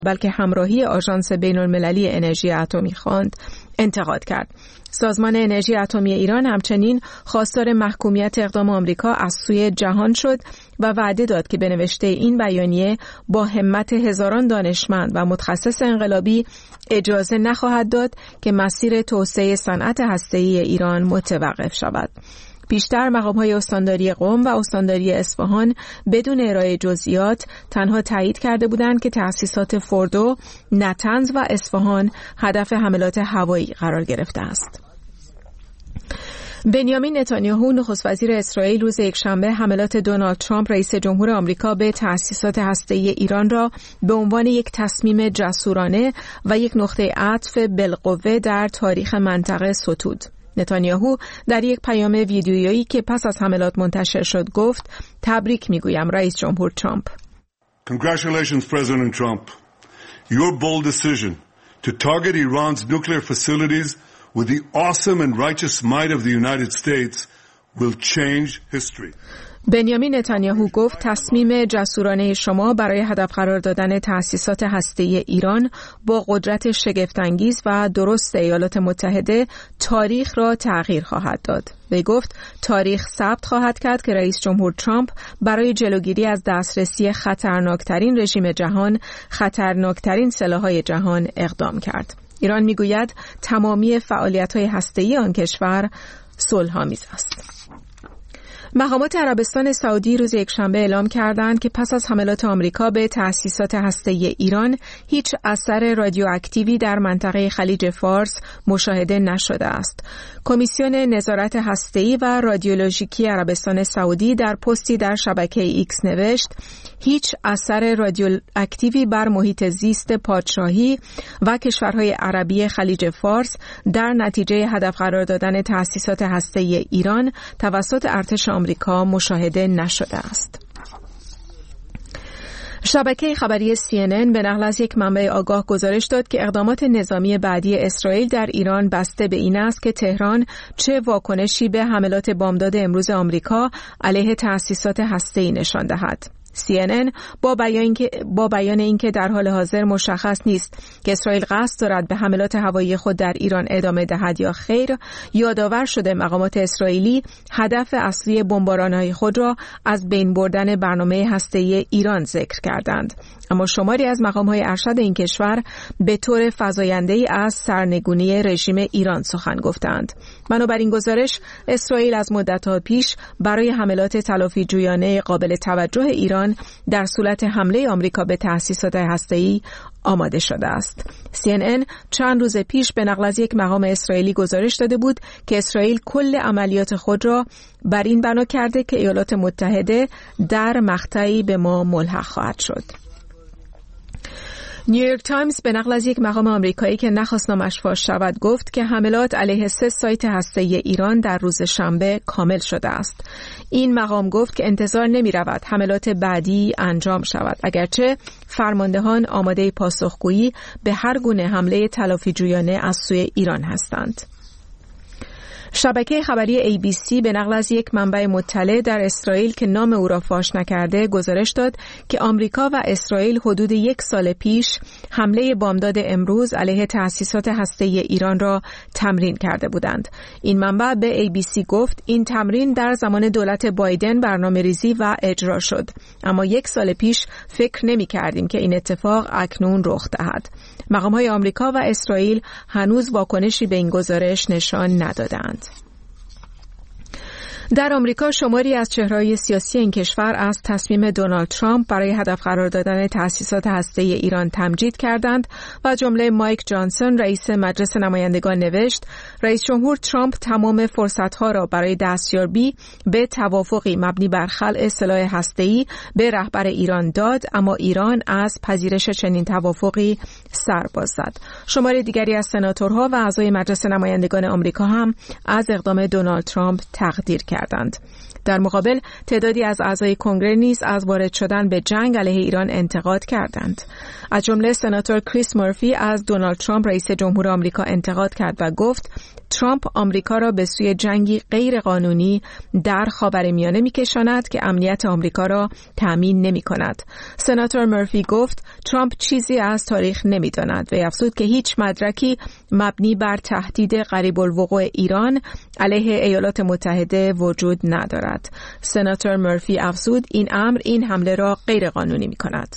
بلکه همراهی آژانس بین‌المللی انرژی اتمی خواند انتقاد کرد. سازمان انرژی اتمی ایران همچنین خواستار محکومیت اقدام آمریکا از سوی جهان شد و وعده داد که به نوشته این بیانیه با همت هزاران دانشمند و متخصص انقلابی اجازه نخواهد داد که مسیر توسعه صنعت هسته‌ای ایران متوقف شود. بیشتر مقام‌های استانداری قم و استانداری اصفهان بدون ارائه جزئیات تنها تایید کرده بودند که تأسیسات فردو، نطنز و اصفهان هدف حملات هوایی قرار گرفته است. بنیامین نتانیاهو نخست وزیر اسرائیل روز یکشنبه حملات دونالد ترامپ رئیس جمهور آمریکا به تأسیسات هسته‌ای ایران را به عنوان یک تصمیم جسورانه و یک نقطه عطف بالقوه در تاریخ منطقه ستود. نتانیاهو در یک پیام ویدیویی که پس از حملات منتشر شد گفت: تبریک میگویم رئیس جمهور ترامپ. Congratulations President Trump. Your bold decision to target Iran's nuclear facilities with the awesome and righteous might of the United States will change history. بنیامین نتانیاهو گفت تصمیم جسورانه شما برای هدف قرار دادن تأسیسات هسته‌ای ایران با قدرت شگفت‌انگیز و درست ایالات متحده تاریخ را تغییر خواهد داد. وی گفت تاریخ ثبت خواهد کرد که رئیس جمهور ترامپ برای جلوگیری از دسترسی خطرناکترین رژیم جهان، خطرناکترین سلاح‌های جهان اقدام کرد. ایران میگوید تمامی فعالیت‌های هسته‌ای آن کشور صلح‌آمیز است. مقامات عربستان سعودی روز یکشنبه اعلام کردند که پس از حملات آمریکا به تأسیسات هسته‌ای ایران هیچ اثر رادیواکتیوی در منطقه خلیج فارس مشاهده نشده است. کمیسیون نظارت هسته‌ای و رادیولوژیکی عربستان سعودی در پستی در شبکه ایکس نوشت: هیچ اثر رادیواکتیوی بر محیط زیست پادشاهی و کشورهای عربی خلیج فارس در نتیجه هدف قرار دادن تأسیسات هسته‌ای ایران توسط ارتش آمریکا مشاهده نشده است. شبکه خبری CNN به نقل از یک منبع آگاه گزارش داد که اقدامات نظامی بعدی اسرائیل در ایران بسته به این است که تهران چه واکنشی به حملات بامداد امروز آمریکا علیه تأسیسات هسته‌ای نشان دهد. CNN با بیان اینکه در حال حاضر مشخص نیست که اسرائیل قصد دارد به حملات هوایی خود در ایران ادامه دهد یا خیر، یادآور شده مقامات اسرائیلی هدف اصلی بمباران‌های خود را از بین بردن برنامه هسته‌ای ایران ذکر کردند. اما شماری از مقام‌های ارشد این کشور به طور فزاینده‌ای از سرنگونی رژیم ایران سخن گفتند. بنابراین گزارش اسرائیل از مدت‌ها پیش برای حملات تلافی‌جویانه قابل توجه ایران در صورت حمله آمریکا به تأسیسات هسته‌ای آماده شده است. CNN چند روز پیش به نقل از یک مقام اسرائیلی گزارش داده بود که اسرائیل کل عملیات خود را بر این بنا کرده که ایالات متحده در مقطعی به ما ملحق خواهد شد. نیویورک تایمز به نقل از یک مقام آمریکایی که نخواست نامش فاش شود گفت که حملات علیه 3 سایت هسته‌ای ایران در روز شنبه کامل شده است. این مقام گفت که انتظار نمی رود حملات بعدی انجام شود، اگرچه فرماندهان آماده پاسخگویی به هر گونه حمله تلافی‌جویانه از سوی ایران هستند. شبکه خبری ABC به نقل از یک منبع مطلع در اسرائیل که نام او را فاش نکرده گزارش داد که آمریکا و اسرائیل حدود 1 سال پیش حمله بامداد امروز علیه تأسیسات هسته‌ای ایران را تمرین کرده بودند. این منبع به ABC گفت این تمرین در زمان دولت بایدن برنامه‌ریزی و اجرا شد، اما 1 سال پیش فکر نمی‌کردیم که این اتفاق اکنون رخ دهد. مقام‌های آمریکا و اسرائیل هنوز واکنشی به این گزارش نشان ندادند. در آمریکا شماری از چهره‌های سیاسی این کشور از تصمیم دونالد ترامپ برای هدف قرار دادن تأسیسات هسته‌ای ایران تمجید کردند و جمله مایک جانسون رئیس مجلس نمایندگان نوشت رئیس جمهور ترامپ تمام فرصت‌ها را برای دستیابی به توافقی مبنی بر خلع سلاح هسته‌ای به رهبر ایران داد، اما ایران از پذیرش چنین توافقی سر باز زد. شماری دیگری از سناتورها و اعضای مجلس نمایندگان آمریکا هم از اقدام دونالد ترامپ تقدیر کردند. در مقابل تعدادی از اعضای کنگره نیز از وارد شدن به جنگ علیه ایران انتقاد کردند. از جمله سناتور کریس مورفی از دونالد ترامپ رئیس جمهور آمریکا انتقاد کرد و گفت ترامپ آمریکا را به سوی جنگی غیر قانونی در خاورمیانه می‌کشاند که امنیت آمریکا را تأمین نمی‌کند. سناتور مرفی گفت ترامپ چیزی از تاریخ نمی‌داند و افزود که هیچ مدرکی مبنی بر تهدید قریب الوقوع ایران علیه ایالات متحده وجود ندارد. سناتور مرفی افزود این حمله را غیر قانونی می‌کند.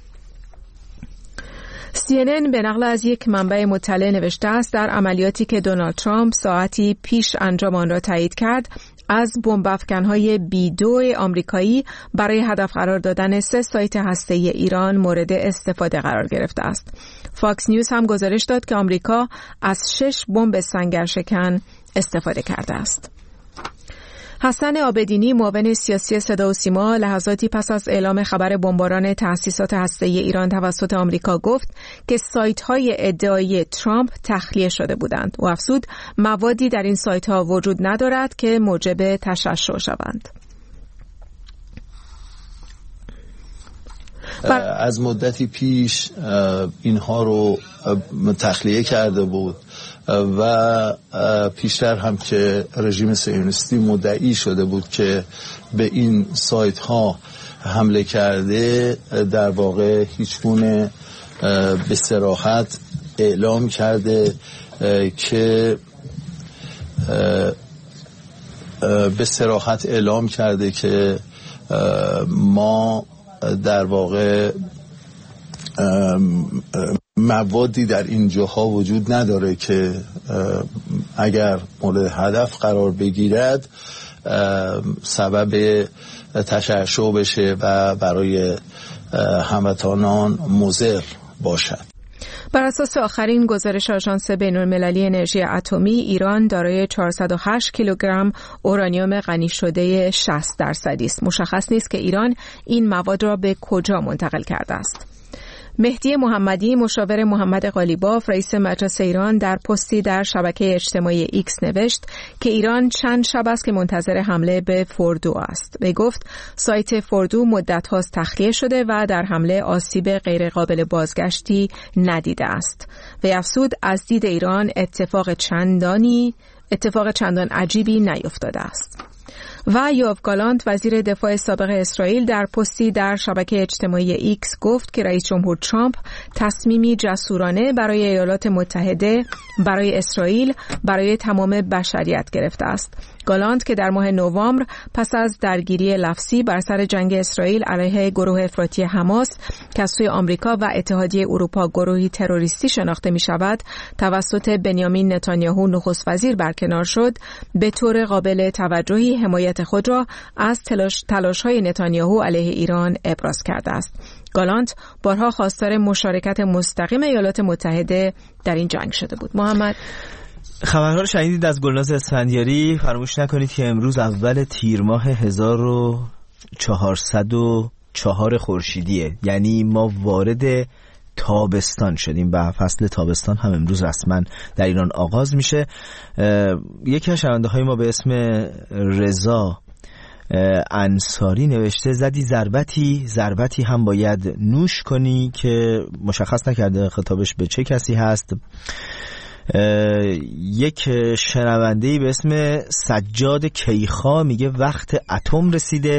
CNN به نقل از یک منبع مطلع نوشته است در عملیاتی که دونالد ترامپ ساعتی پیش انجام آن را تایید کرد، از بمب افکن‌های B-2 آمریکایی برای هدف قرار دادن 3 سایت هسته‌ای ایران مورد استفاده قرار گرفته است. فاکس نیوز هم گزارش داد که آمریکا از 6 بمب سنگرشکن استفاده کرده است. حسن عابدینی معاون سیاسی صدا و سیما لحظاتی پس از اعلام خبر بمباران تأسیسات هسته‌ای ایران توسط آمریکا گفت که سایت‌های ادعایی ترامپ تخلیه شده بودند و افزود موادی در این سایت‌ها وجود ندارد که موجب تشعشع شوند. از مدتی پیش اینها رو تخلیه کرده بود و پیشتر هم که رژیم صهیونیستی مدعی شده بود که به این سایت ها حمله کرده، در واقع هیچگونه به صراحت اعلام کرده که ما در واقع موادی در این جاها وجود نداره که اگر مورد هدف قرار بگیرد سبب تشعشع بشه و برای هموطنان مضر باشد. بر اساس آخرین گزارش آژانس بین‌المللی انرژی اتمی، ایران دارای 408 کیلوگرم اورانیوم غنی شده 60% است. مشخص نیست که ایران این مواد را به کجا منتقل کرده است. مهدی محمدی، مشاور محمد قالیباف رئیس مجلس ایران، در پستی در شبکه اجتماعی ایکس نوشت که ایران چند شب است که منتظر حمله به فوردو است. وی گفت سایت فوردو مدت هاست تخلیه شده و در حمله آسیب غیر قابل بازگشتی ندیده است. وی افزود از دید ایران اتفاق چندان عجیبی نیفتاده است. و یوآف گالانت، وزیر دفاع سابق اسرائیل، در پستی در شبکه اجتماعی ایکس گفت که رئیس جمهور ترامپ تصمیمی جسورانه برای ایالات متحده، برای اسرائیل، برای تمام بشریت گرفته است. گالانت که در ماه نوامبر پس از درگیری لفظی بر سر جنگ اسرائیل علیه گروه افراطی حماس که از سوی آمریکا و اتحادیه اروپا گروهی تروریستی شناخته می شود توسط بنیامین نتانیاهو نخست وزیر برکنار شد، به طور قابل توجهی حمایت خود را از تلاش‌های نتانیاهو علیه ایران ابراز کرده است. گالانت بارها خواستار مشارکت مستقیم ایالات متحده در این جنگ شده بود. محمد، خبرها رو شنیدید از گلناز اسفندیاری. فراموش نکنید که امروز اول تیر ماه 1404 خورشیدیه، یعنی ما وارد تابستان شدیم و فصل تابستان هم امروز رسما در ایران آغاز میشه. یکی از شنونده های ما به اسم رضا انصاری نوشته زدی ضربتی هم باید نوش کنی، که مشخص نکرده خطابش به چه کسی هست. یک شنونده‌ای به اسم سجاد کیخا میگه وقت اتم رسیده،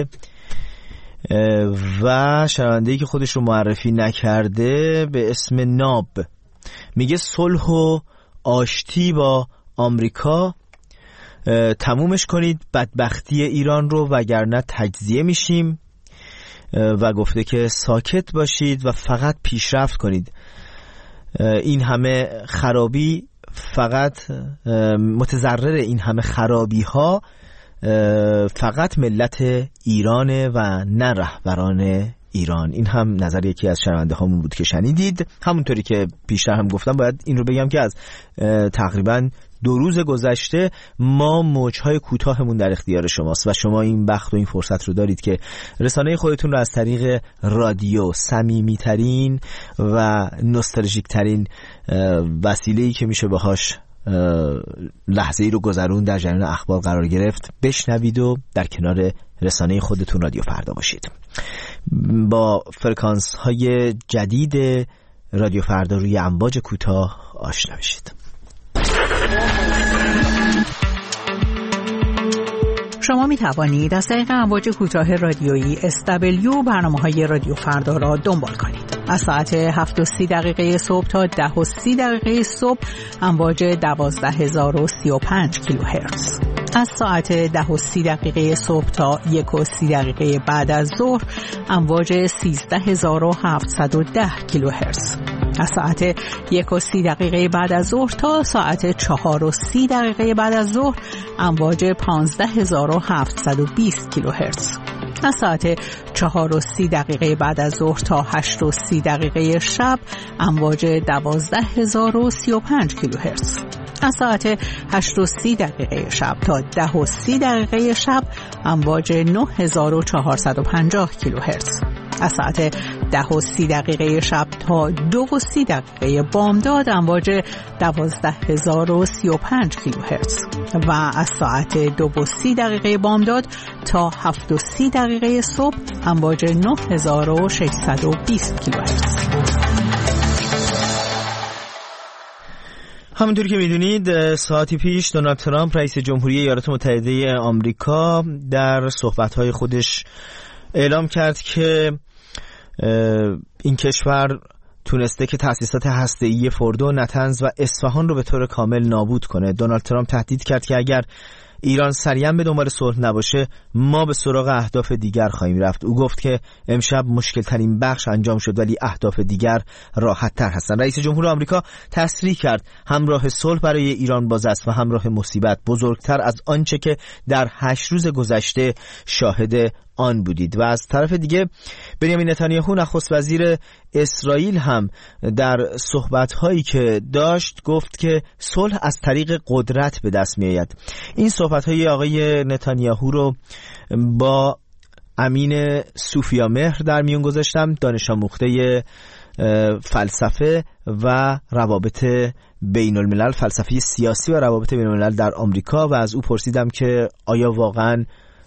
و شنونده‌ای که خودش رو معرفی نکرده به اسم ناب میگه صلح و آشتی با آمریکا تمومش کنید، بدبختی ایران رو، وگرنه تجزیه میشیم، و گفته که ساکت باشید و فقط پیشرفت کنید. این همه خرابی، فقط متضرر این همه خرابی ها فقط ملت ایرانه و نه رهبران ایران. این هم نظر یکی از شنونده هامون بود که شنیدید. همونطوری که پیشتر هم گفتم باید این رو بگم که از تقریباً 2 روز گذشته ما موجهای کوتاهمون در اختیار شماست و شما این بخت و این فرصت رو دارید که رسانه خودتون رو از طریق رادیو، صمیمی‌ترین و نوستالژیک‌ترین وسیله‌ای که میشه باهاش لحظه‌ای رو گذرون در جریان اخبار قرار گرفت بشنوید و در کنار رسانه خودتون رادیو فردا باشید. با فرکانس‌های جدید رادیو فردا روی امواج کوتاه آشنا بشید. شما می توانید از طریق امواج کوتاه رادیویی SW برنامه‌های رادیو فردا را دنبال کنید. از ساعت 7:30 صبح تا 10:30 صبح امواج 12035 کیلوهرتز. از ساعت 10:30 صبح تا 1:30 بعد از ظهر امواج 13710 کیلوهرتز. از ساعت 1:30 بعد از ظهر تا ساعت 4:30 بعد از ظهر امواج 15720 کیلوهرتز. از ساعت 4:30 بعد از ظهر تا 8:30 شب امواج 12035 کیلوهرتز. از ساعت 8:30 شب تا 10:30 شب امواج 9450 کیلوهرتز. از ساعت 10:30 شب تا 2:30 بامداد امواج 12035 کیلوهرتز و از ساعت 2:30 بامداد تا 7:30 صبح امواج 9620 کیلوهرتز. همونطور که میدونید ساعتی پیش دونالد ترامپ رئیس جمهوری ایالات متحده آمریکا در صحبت‌های خودش اعلام کرد که این کشور تونسته که تأسیسات هسته‌ای فوردو، نتنز و اصفهان رو به طور کامل نابود کنه. دونالد ترامپ تهدید کرد که اگر ایران سریعا به دنبال صلح نباشه ما به سراغ اهداف دیگر خواهیم رفت. او گفت که امشب مشکل ترین بخش انجام شد ولی اهداف دیگر راحت تر هستند. رئیس جمهور آمریکا تصریح کرد همراه صلح برای ایران باز است و همراه مصیبت بزرگتر از آنچه که در 8 روز گذشته شاهد آن بودید. و از طرف دیگه بنیامین نتانیاهو نخست وزیر اسرائیل هم در صحبت‌هایی که داشت گفت که صلح از طریق قدرت به دست می‌آید. این صحبت‌های آقای نتانیاهو رو با امین صوفیامهر در میون گذاشتم، دانش آموخته فلسفه و روابط بین الملل، فلسفه سیاسی و روابط بین الملل در آمریکا، و از او پرسیدم که آیا واقعاً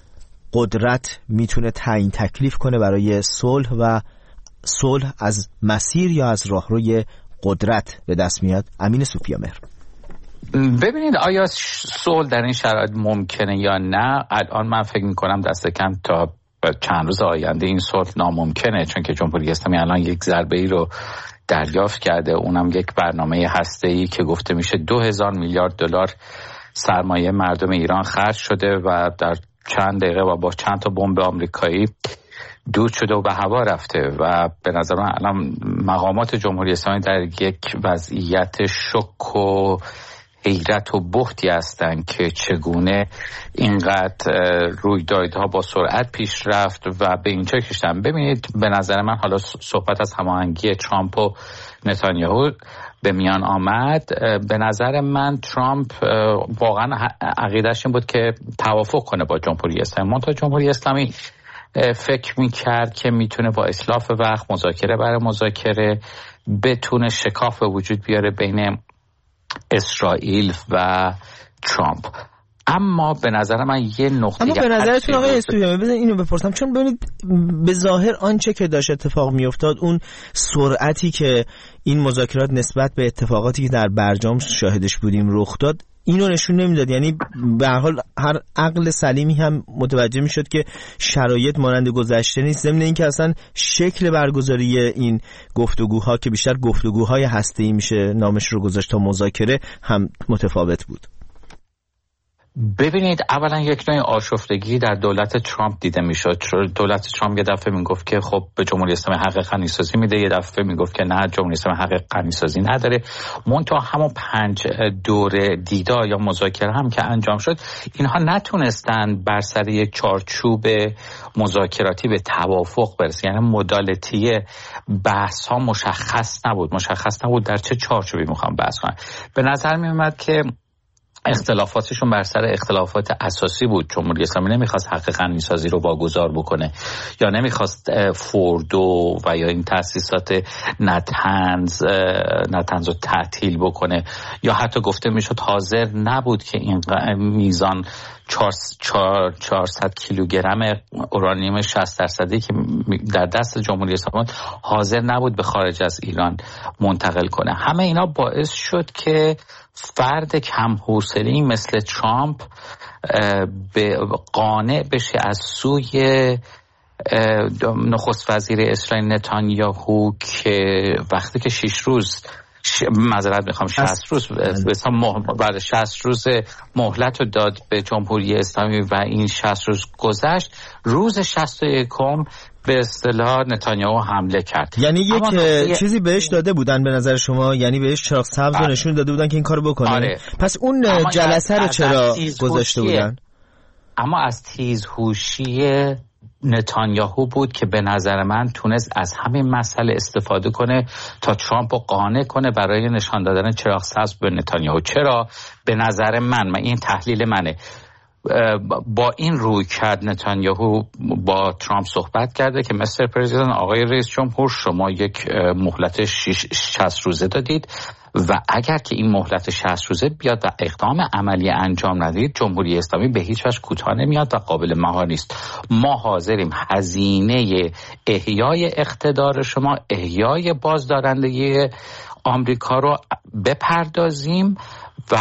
قدرت میتونه تعیین تکلیف کنه برای صلح و صلح از مسیر یا از راهروی قدرت به دست میاد؟ امین صوفیامهر: ببینید آیا صلح در این شرایط ممکنه یا نه؟ الان من فکر میکنم دست کم تا چند روز آینده این صلح ناممکنه، چون که جمهوری اسلامی الان یک ضربه ای رو دریافت کرده، اونم یک برنامه هسته‌ای که گفته میشه 2000 میلیارد دلار سرمایه مردم ایران خرج شده و در چند دقیقه و با چند تا بمب آمریکایی دود شده و به هوا رفته. و به نظر من الان مقامات جمهوری اسلامی در یک وضعیت شک و حیرت و بهتی هستند که چگونه اینقدر رویدادها با سرعت پیش رفت و به اینجا کشیدن. ببینید به نظر من حالا صحبت از هماهنگی ترامپ و نتانیاهو به میان آمد. به نظر من ترامپ واقعا عقیده‌اش این بود که توافق کنه با جمهوری اسلامی، منتها جمهوری اسلامی فکر میکرد که میتونه با اسلاف وقت مذاکره برای مذاکره بتونه شکاف به وجود بیاره بین اسرائیل و ترامپ. اما به نظر من یه نقطه، اما به نظرتون آقای اسپیامه بزن اینو بپرسم، چون ببینید به ظاهر آنچه که داشت اتفاق میافتاد، اون سرعتی که این مذاکرات نسبت به اتفاقاتی که در برجام شاهدش بودیم رخ داد، اینو نشون نمیداد. یعنی به هر حال هر عقل سلیمی هم متوجه میشد که شرایط مانند گذشته نیست، ضمن اینکه اصلا شکل برگزاری این گفتگوها که بیشتر گفتگوهای هسته‌ای میشه نامش رو گذاشت تا مذاکره هم متفاوت بود. ببینید اولا یک نوع آشفتگی در دولت ترامپ دیده میشد. دولت ترامپ یه دفعه میگفت که خب به جمهوری اسلامی حق غنیسازی میده، یه دفعه میگفت که نه جمهوری اسلامی حق غنیسازی نداره. منتها همون 5 دور دیدار یا مذاکره هم که انجام شد، اینها نتونستن بر سر یک چارچوب مذاکراتی به توافق برسن. یعنی مدالتی بحث ها مشخص نبود در چه چارچوبی میخوام بحث کنن. به نظر میومد که اختلافاتشون بر سر اختلافات اساسی بود. جمهوری اسلامی نمیخواست حق غنیسازی رو واگذار بکنه، یا نمیخواست فوردو و یا این تأسیسات نتنز رو تعطیل بکنه، یا حتی گفته میشد حاضر نبود که این میزان 400 کیلوگرم اورانیوم 60% که در دست جمهوری اسلامی حاضر نبود به خارج از ایران منتقل کنه. همه اینا باعث شد که فرد کم حوصله‌ای مثل ترامپ به قانع بشه از سوی نخست وزیر اسرائیل نتانیاهو که وقتی که 6 روز معذرت میخوام 60 روز بعد 60 روز مهلت رو داد به جمهوری اسلامی و این 60 روز گذشت، روز 61 به اصطلاح نتانیاهو حمله کرد. یعنی یک چیزی بهش داده بودن به نظر شما؟ یعنی بهش چراغ سبز رو نشون داده بودن که این کارو بکنه؟ آره. پس اون جلسه رو چرا گذاشته بودن؟ اما از تیزهوشی نتانیاهو بود که به نظر من تونست از همین مسئله استفاده کنه تا ترامپ رو قانع کنه برای نشان دادن چراغ سبز به نتانیاهو. چرا؟ به نظر من این تحلیل منه، با این روی کرد نتانیاهو با ترامپ صحبت کرده که مستر پرزیدنت، آقای رئیس جمهور، شما یک مهلت 60 روزه دادید و اگر که این مهلت 60 روزه بیاد و اقدام عملی انجام ندید، جمهوری اسلامی به هیچ وجه کوتاه نمیاد و قابل مهار نیست. ما حاضریم هزینه احیای اقتدار شما، احیای بازدارندگی آمریکا رو بپردازیم و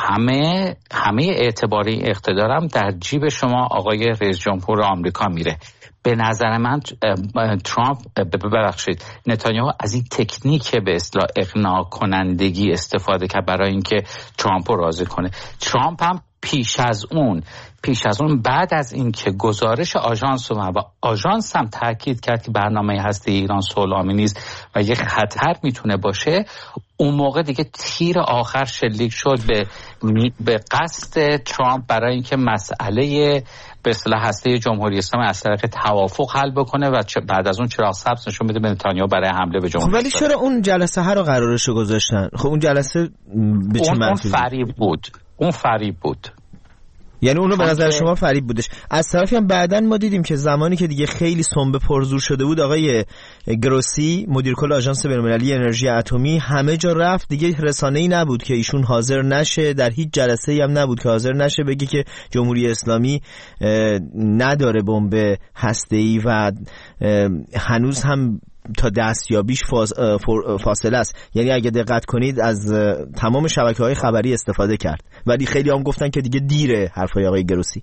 همه اعتبار این اقتدارم در جیب شما آقای رئیس جمهور آمریکا میره. به نظر من ترامپ نتانیاهو از این تکنیک به اصطلاح اقناع کنندگی استفاده کرد برای اینکه ترامپ رو راضی کنه. ترامپ هم پیش از اون بعد از اینکه گزارش آژانس و آژانس هم تاکید کرد که برنامه هسته ایران صلح‌آمیز نیست و یک خطر میتونه باشه، اون موقع دیگه تیر آخر شلیک شد به قصد ترامپ برای اینکه مسئله به اصطلاح هسته جمهوری اسلامی از طریق توافق حل بکنه و بعد از اون چراغ سبز نشون بده به نتانیاهو برای حمله به جمهوری اسلامی. ولی چرا اون جلسه ها رو قرارش گذاشتن؟ خب اون جلسه به چه منظوری؟ اون فریب بود. یعنی اونو به نظر شما فریب بودش. از طرفی هم بعداً ما دیدیم که زمانی که دیگه خیلی سنبه پرزور شده بود، آقای گروسی مدیر کل آژانس بین‌المللی انرژی اتمی همه جا رفت، دیگه رسانه‌ای نبود که ایشون حاضر نشه، در هیچ جلسه‌ای هم نبود که حاضر نشه بگه که جمهوری اسلامی نداره بمب هسته‌ای و هنوز هم تا دستیابیش فاصله است. یعنی اگه دقت کنید از تمام شبکه‌های خبری استفاده کرد، ولی خیلی هم گفتن که دیگه دیره حرفای آقای گروسی.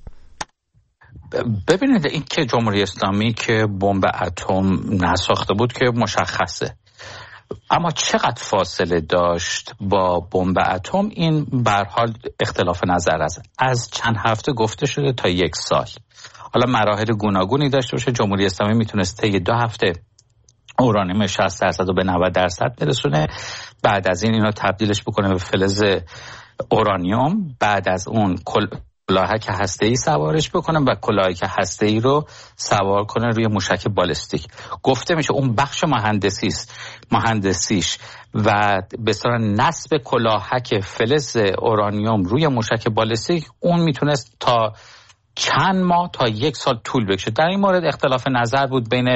ببینید این که جمهوری اسلامی که بمب اتم نساخته بود که مشخصه، اما چقدر فاصله داشت با بمب اتم این به هر حال اختلاف نظر است. از چند هفته گفته شده تا 1 سال. حالا مراحل گوناگونی داشته باشه. جمهوری اسلامی میتونست طی 2 هفته اورانیوم 60% رو به 90% برسونه، بعد از این اینو تبدیلش بکنه به فلز اورانیوم، بعد از اون کلاهک هسته‌ای سوارش بکنه و کلاهک هسته‌ای رو سوار کنه روی موشک بالستیک. گفته میشه اون بخش مهندسیش و به صورت نصب کلاهک فلز اورانیوم روی موشک بالستیک اون میتونست تا چند ماه تا 1 سال طول بکشه. در این مورد اختلاف نظر بود بین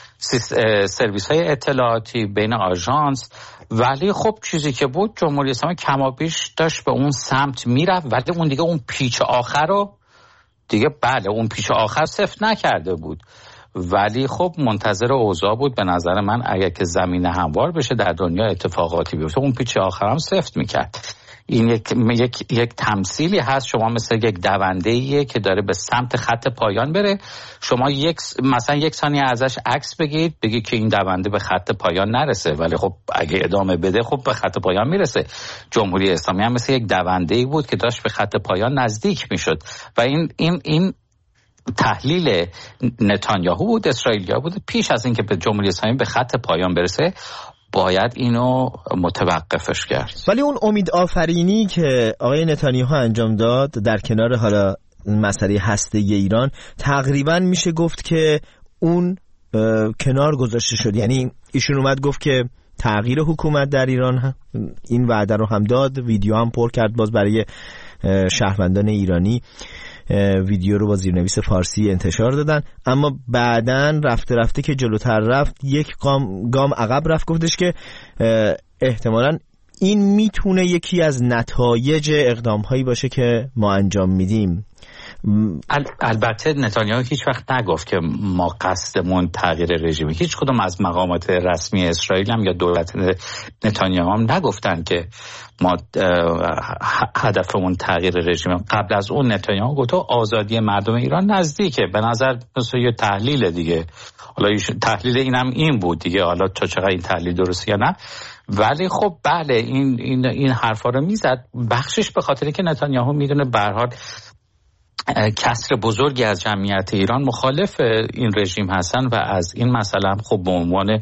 سرویس های اطلاعاتی، بین آژانس، ولی خب چیزی که بود جمهوری اسلامی کمابیش داشت به اون سمت میرفت، ولی اون دیگه اون پیچ آخر رو دیگه اون پیچ آخر سفت نکرده بود، ولی خب منتظر اوضاع بود. به نظر من اگر که زمین هموار بشه در دنیا اتفاقاتی بیفته اون پیچ آخر هم سفت میکرد. این یک تمثیلی هست، شما مثل یک دونده‌ایه که داره به سمت خط پایان بره، شما مثلا 1 ثانیه ازش عکس بگید که این دونده به خط پایان نرسه، ولی خب اگه ادامه بده خب به خط پایان میرسه. جمهوری اسلامی هم مثل یک دونده‌ای بود که داشت به خط پایان نزدیک میشد و این تحلیل نتانیاهو بود، اسرائیلیا بود، پیش از اینکه به جمهوری اسلامی به خط پایان برسه باید اینو متوقفش کرد. ولی اون امید آفرینی که آقای نتانیاهو انجام داد در کنار حالا مسئله هسته‌ای ایران، تقریبا میشه گفت که اون کنار گذاشته شد. یعنی ایشون اومد گفت که تغییر حکومت در ایران این وعده رو هم داد، ویدیو هم پر کرد باز برای شهروندان ایرانی، ویدیو رو با زیرنویس فارسی انتشار دادن، اما بعدن رفته که جلوتر رفت یک گام عقب رفت، گفتش که احتمالاً این میتونه یکی از نتایج اقدام هایی باشه که ما انجام میدیم البته نتانیاهو هیچ وقت نگفت که ما قصدمون تغییر رژیم. هیچ کدوم از مقامات رسمی اسرائیل هم یا دولت نتانیاهو هم نگفتن که ما هدفمون تغییر رژیم. قبل از اون نتانیاهو گفت آزادی مردم ایران نزدیکه. به نظر مثل یه تحلیل دیگه، حالا تحلیل اینم این بود دیگه، حالا چقدر این تحلیل درسته یا نه، ولی خب بله این حرفا رو میزد. بخشش به خاطری که نتانیاهو میدونه به هر حال کسر بزرگی از جمعیت ایران مخالف این رژیم هستن و از این مسئله خب به عنوان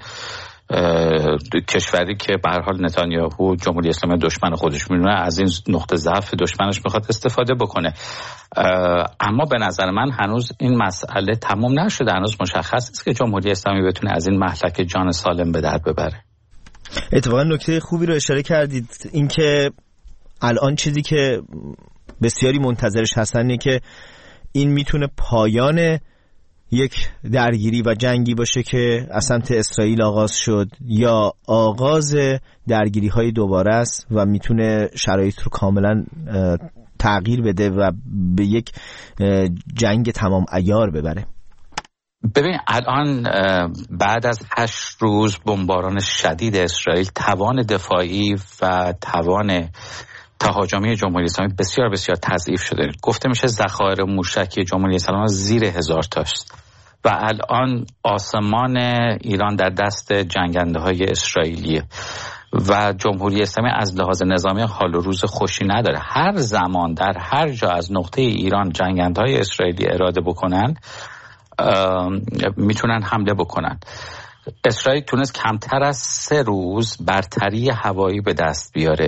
کشوری که به هر حال نتانیاهو جمهوری اسلامی دشمن خودش میدونه، از این نقطه ضعف دشمنش میخواد استفاده بکنه. اما به نظر من هنوز این مسئله تمام نشده، هنوز مشخص است که جمهوری اسلامی بتونه از این مهلک جان سالم به در ببره. اتفاقا نکته خوبی رو اشاره کردید، اینکه الان چیزی که بسیاری منتظرش هستن اینه که این میتونه پایان یک درگیری و جنگی باشه که از سمت اسرائیل آغاز شد یا آغاز درگیری های دوباره است و میتونه شرایط رو کاملا تغییر بده و به یک جنگ تمام عیار ببره. ببین الان بعد از 8 روز بمباران شدید اسرائیل، توان دفاعی و توان تهاجمی جمهوری اسلامی بسیار بسیار تضعیف شده. گفته میشه ذخایر موشکی جمهوری اسلامی زیر 1000 تاست و الان آسمان ایران در دست جنگنده های اسرائیلیه و جمهوری اسلامی از لحاظ نظامی حال و روز خوشی نداره. هر زمان در هر جا از نقطه ایران جنگنده های اسرائیلی اراده بکنن میتونن حمله بکنن. اسرائیل تونست کمتر از 3 روز برتری هوایی به دست بیاره،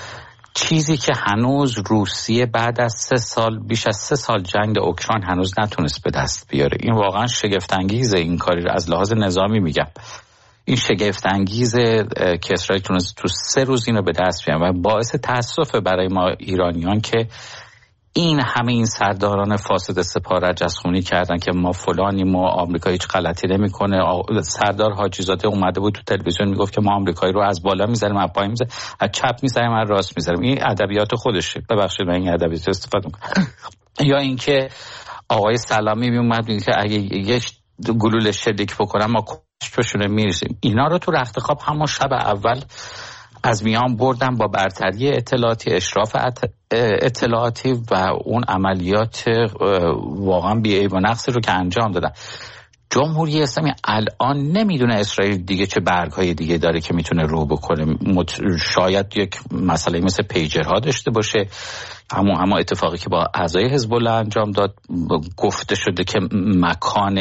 چیزی که هنوز روسیه بعد از 3 سال، بیش از 3 سال جنگ اوکراین هنوز نتونست به دست بیاره. این واقعا شگفت انگیزه، این کاری رو از لحاظ نظامی میگم، این شگفت انگیزه که اسرائیل تونست تو 3 روز اینو به دست بیاره و باعث تاسف برای ما ایرانیان که این همه این سرداران فاسد سپاه رجزخونی کردن که ما فلانیم و آمریکا هیچ غلطی نمیکنه. سردار حاجی زاده اومده بود تو تلویزیون میگفت که ما آمریکایی رو از بالا میذاریم، از پایین میذاریم، از چپ میذاریم، از راست میذاریم. این ادبیات خودشه، ببخشید من این ادبیات استفاده میکنم. یا اینکه آقای سلامی میومد میگه که اگه یک گلوله شلیک بکنم ما کشتشون میرسیم. اینا رو تو رخت خواب همون شب اول از میان بردن با برتری اطلاعاتی، اشراف اطلاعاتی و اون عملیات واقعا بی‌عیب و نقصی رو که انجام دادن. جمهوری اسلامی الان نمیدونه اسرائیل دیگه چه برگ‌های دیگه داره که میتونه رو بکنه. شاید یک مسئله مثل پیجرها داشته باشه، اما اتفاقی که با اعضای حزب الله انجام داد، گفته شده که مکان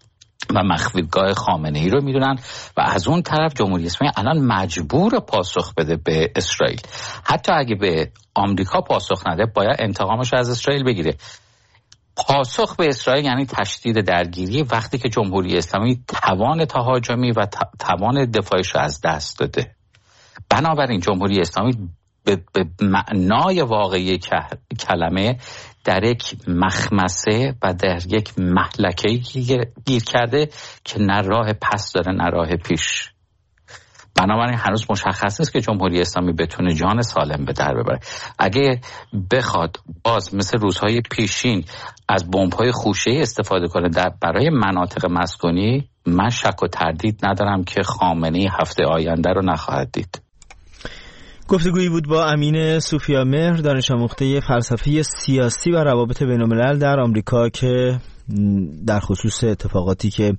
و مخفیگاه خامنه‌ای رو میدونن و از اون طرف جمهوری اسلامی الان مجبور پاسخ بده به اسرائیل. حتی اگه به آمریکا پاسخ نده باید انتقامش از اسرائیل بگیره. پاسخ به اسرائیل یعنی تشدید درگیری وقتی که جمهوری اسلامی توان تهاجمی و توان دفاعش رو از دست داده. بنابراین جمهوری اسلامی به معنای واقعی کلمه در یک مخمسه و در یک مهلکه گیر کرده که نه راه پس داره نه راه پیش. بنابراین هنوز مشخص نیست که جمهوری اسلامی بتونه جان سالم به در ببره. اگه بخواد باز مثل روزهای پیشین از بمب‌های خوشه‌ای استفاده کنه برای مناطق مسکونی، من شک و تردید ندارم که خامنه‌ای هفته آینده رو نخواهد دید. گفتگویی بود با امین صوفیامهر، دانش آموخته فلسفه سیاسی و روابط بین‌الملل در آمریکا، که در خصوص اتفاقاتی که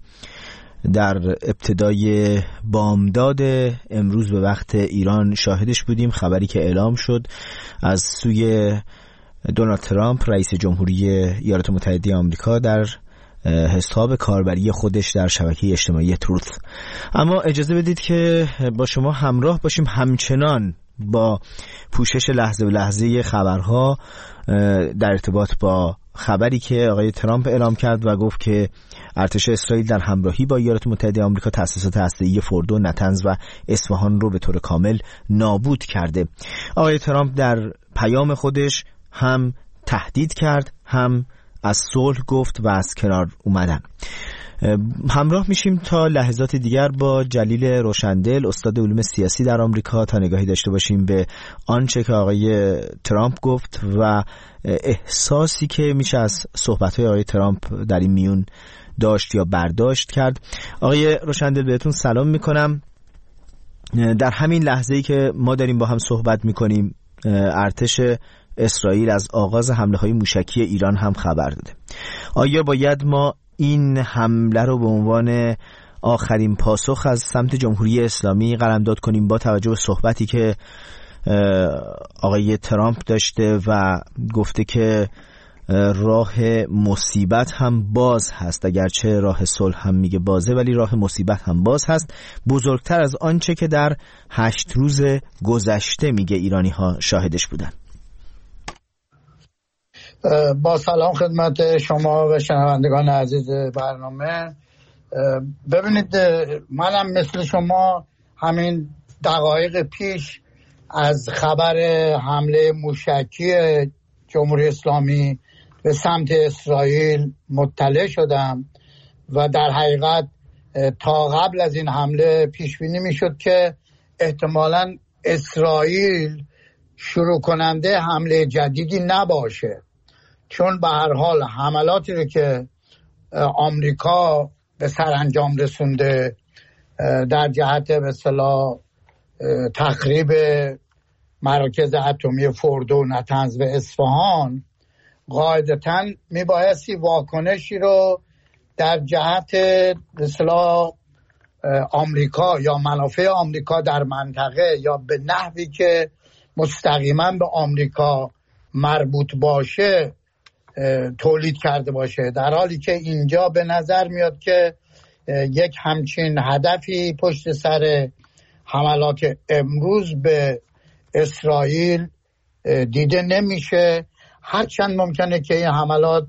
در ابتدای بامداد امروز به وقت ایران شاهدش بودیم، خبری که اعلام شد از سوی دونالد ترامپ رئیس جمهوری ایالات متحده آمریکا در حساب کاربری خودش در شبکه اجتماعی تروث. اما اجازه بدید که با شما همراه باشیم همچنان با پوشش لحظه به لحظه خبرها در ارتباط با خبری که آقای ترامپ اعلام کرد و گفت که ارتش اسرائیل در همراهی با ایالات متحده آمریکا تأسیسات هسته‌ای فوردو، نتنز و اصفهان رو به طور کامل نابود کرده. آقای ترامپ در پیام خودش هم تهدید کرد، هم از صلح گفت و از کنار اومدن. همراه میشیم تا لحظات دیگر با جلیل روشندل، استاد علوم سیاسی در آمریکا، تا نگاهی داشته باشیم به آنچه که آقای ترامپ گفت و احساسی که میشه از صحبت‌های آقای ترامپ در این میون داشت یا برداشت کرد. آقای روشندل بهتون سلام میکنم. در همین لحظه‌ای که ما داریم با هم صحبت میکنیم ارتش اسرائیل از آغاز حمله‌های موشکی ایران هم خبر داده. آیا باید ما این حمله رو به عنوان آخرین پاسخ از سمت جمهوری اسلامی قلمداد کنیم با توجه به صحبتی که آقای ترامپ داشته و گفته که راه مصیبت هم باز هست، اگرچه راه صلح هم میگه بازه ولی راه مصیبت هم باز هست، بزرگتر از آنچه که در 8 روز گذشته میگه ایرانی ها شاهدش بودن؟ با سلام خدمت شما و شنوندگان عزیز برنامه. ببینید، منم مثل شما همین دقایق پیش از خبر حمله موشکی جمهوری اسلامی به سمت اسرائیل مطلع شدم و در حقیقت تا قبل از این حمله پیش بینی میشد که احتمالاً اسرائیل شروع کننده حمله جدیدی نباشه، چون به هر حال حملاتی رو که آمریکا به سرانجام رسونده در جهت به اصطلاح تخریب مراکز اتمی فوردو، نطنز و اصفهان، قاعدتاً میبایستی واکنشی رو در جهت به اصطلاح آمریکا یا منافع آمریکا در منطقه یا به نحوی که مستقیما به آمریکا مربوط باشه تولید کرده باشه، در حالی که اینجا به نظر میاد که یک همچین هدفی پشت سر حملات امروز به اسرائیل دیده نمیشه، هرچند ممکنه که این حملات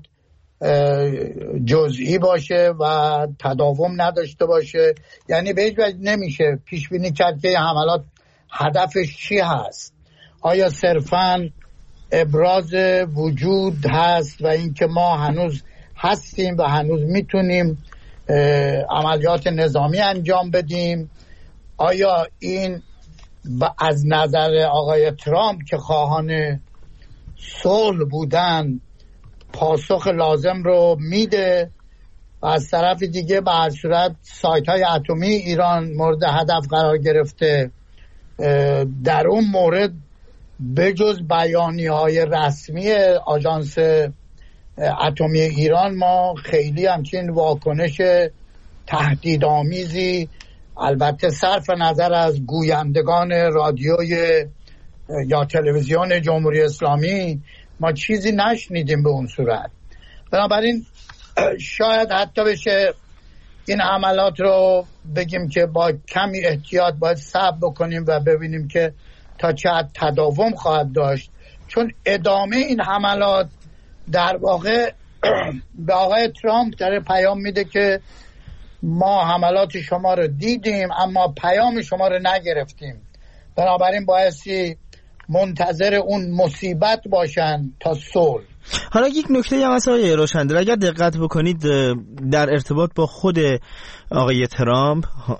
جزئی باشه و تداوم نداشته باشه. یعنی به هیچ وجه نمیشه پیش بینی کرد که این حملات هدفش چی هست. آیا صرفاً ابراز وجود هست و اینکه ما هنوز هستیم و هنوز میتونیم عملیات نظامی انجام بدیم؟ آیا این از نظر آقای ترامپ که خواهان صلح بودن پاسخ لازم رو میده و از طرف دیگه به هر صورت سایت های اتمی ایران مورد هدف قرار گرفته؟ در اون مورد بجز بیانیه های رسمی آژانس اتمی ایران ما خیلی همچین واکنش تهدیدآمیزی، البته صرف نظر از گویندگان رادیوی یا تلویزیون جمهوری اسلامی، ما چیزی نشنیدیم به اون صورت. بنابراین شاید حتی بشه این عملات رو بگیم که با کمی احتیاط باید صبر بکنیم و ببینیم که تا چه حد تداوم خواهد داشت، چون ادامه این حملات در واقع به آقای ترامپ داره پیام میده که ما حملات شما رو دیدیم اما پیام شما رو نگرفتیم، بنابراین بایستی منتظر اون مصیبت باشن تا صلح. حالا یک نکته هم هست آقای روشندل، اگر دقت بکنید در ارتباط با خود آقای ترامپ،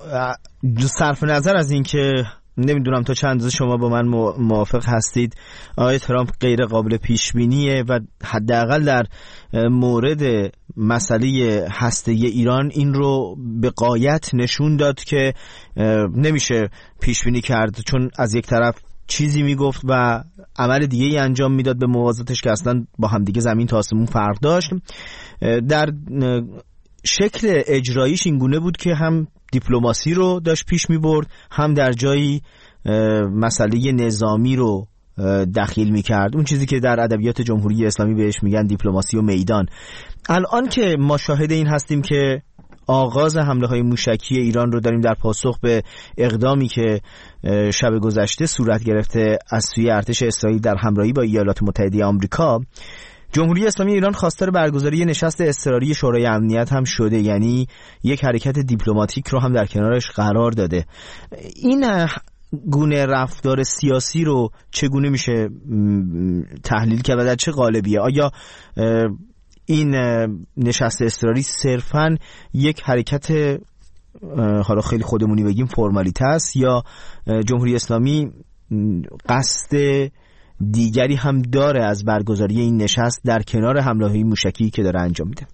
صرف نظر از این که نمیدونم تا چند اندازه شما با من موافق هستید آقای ترامپ غیر قابل پیش بینیه و حداقل در مورد مسئله هسته ایران این رو به غایت نشون داد که نمیشه پیش بینی کرد، چون از یک طرف چیزی میگفت و عمل دیگه ای انجام میداد به موازاتش که اصلا با هم دیگه زمین تا آسمون فرق داشت. در شکل اجراییش اینگونه بود که هم دیپلماسی رو داشت پیش میبرد، هم در جایی مسئله نظامی رو دخیل میکرد، اون چیزی که در ادبیات جمهوری اسلامی بهش میگن دیپلماسی و میدان. الان که ما شاهد این هستیم که آغاز حمله های موشکی ایران رو داریم در پاسخ به اقدامی که شب گذشته صورت گرفته از سوی ارتش اسرائیل در همراهی با ایالات متحده آمریکا، جمهوری اسلامی ایران خواستار برگزاری نشست اضطراری شورای امنیت هم شده، یعنی یک حرکت دیپلماتیک رو هم در کنارش قرار داده. این گونه رفتار سیاسی رو چگونه میشه تحلیل کرد و در چه قالبیه؟ آیا این نشست اضطراری صرفاً یک حرکت حالا خیلی خودمونی بگیم فرمالیته است، یا جمهوری اسلامی قصد دیگری هم داره از برگزاری این نشست در کنار حمله‌های موشکی که داره انجام میده؟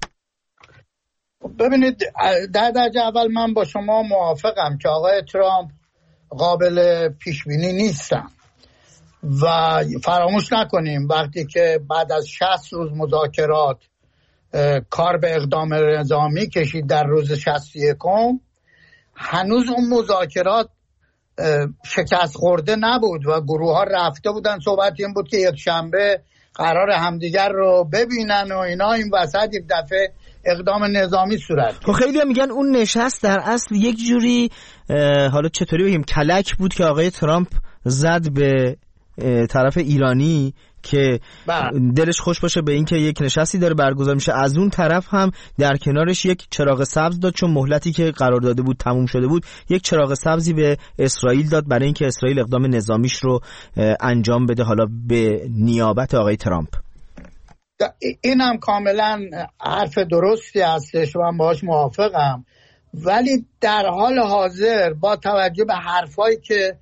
ببینید، در درجه اول من با شما موافقم که آقای ترامپ قابل پیش بینی نیستن و فراموش نکنیم وقتی که بعد از 60 روز مذاکرات کار به اقدام نظامی کشید در روز 61 هنوز اون مذاکرات شکست خورده نبود و گروه ها رفته بودن. صحبت این بود که یک شنبه قرار همدیگر رو ببینن و اینا. این وسط یک دفعه اقدام نظامی صورت گرفت. خیلی میگن اون نشست در اصل یک جوری حالا چطوری بگیم کلک بود که آقای ترامپ زد به طرف ایرانی که دلش خوش باشه به این که یک نشستی داره برگزار میشه، از اون طرف هم در کنارش یک چراغ سبز داد، چون مهلتی که قرار داده بود تموم شده بود، یک چراغ سبزی به اسرائیل داد برای اینکه اسرائیل اقدام نظامیش رو انجام بده، حالا به نیابت آقای ترامپ. این هم کاملا حرف درستی هستش و من باهاش موافقم، ولی در حال حاضر با توجه به حرفایی که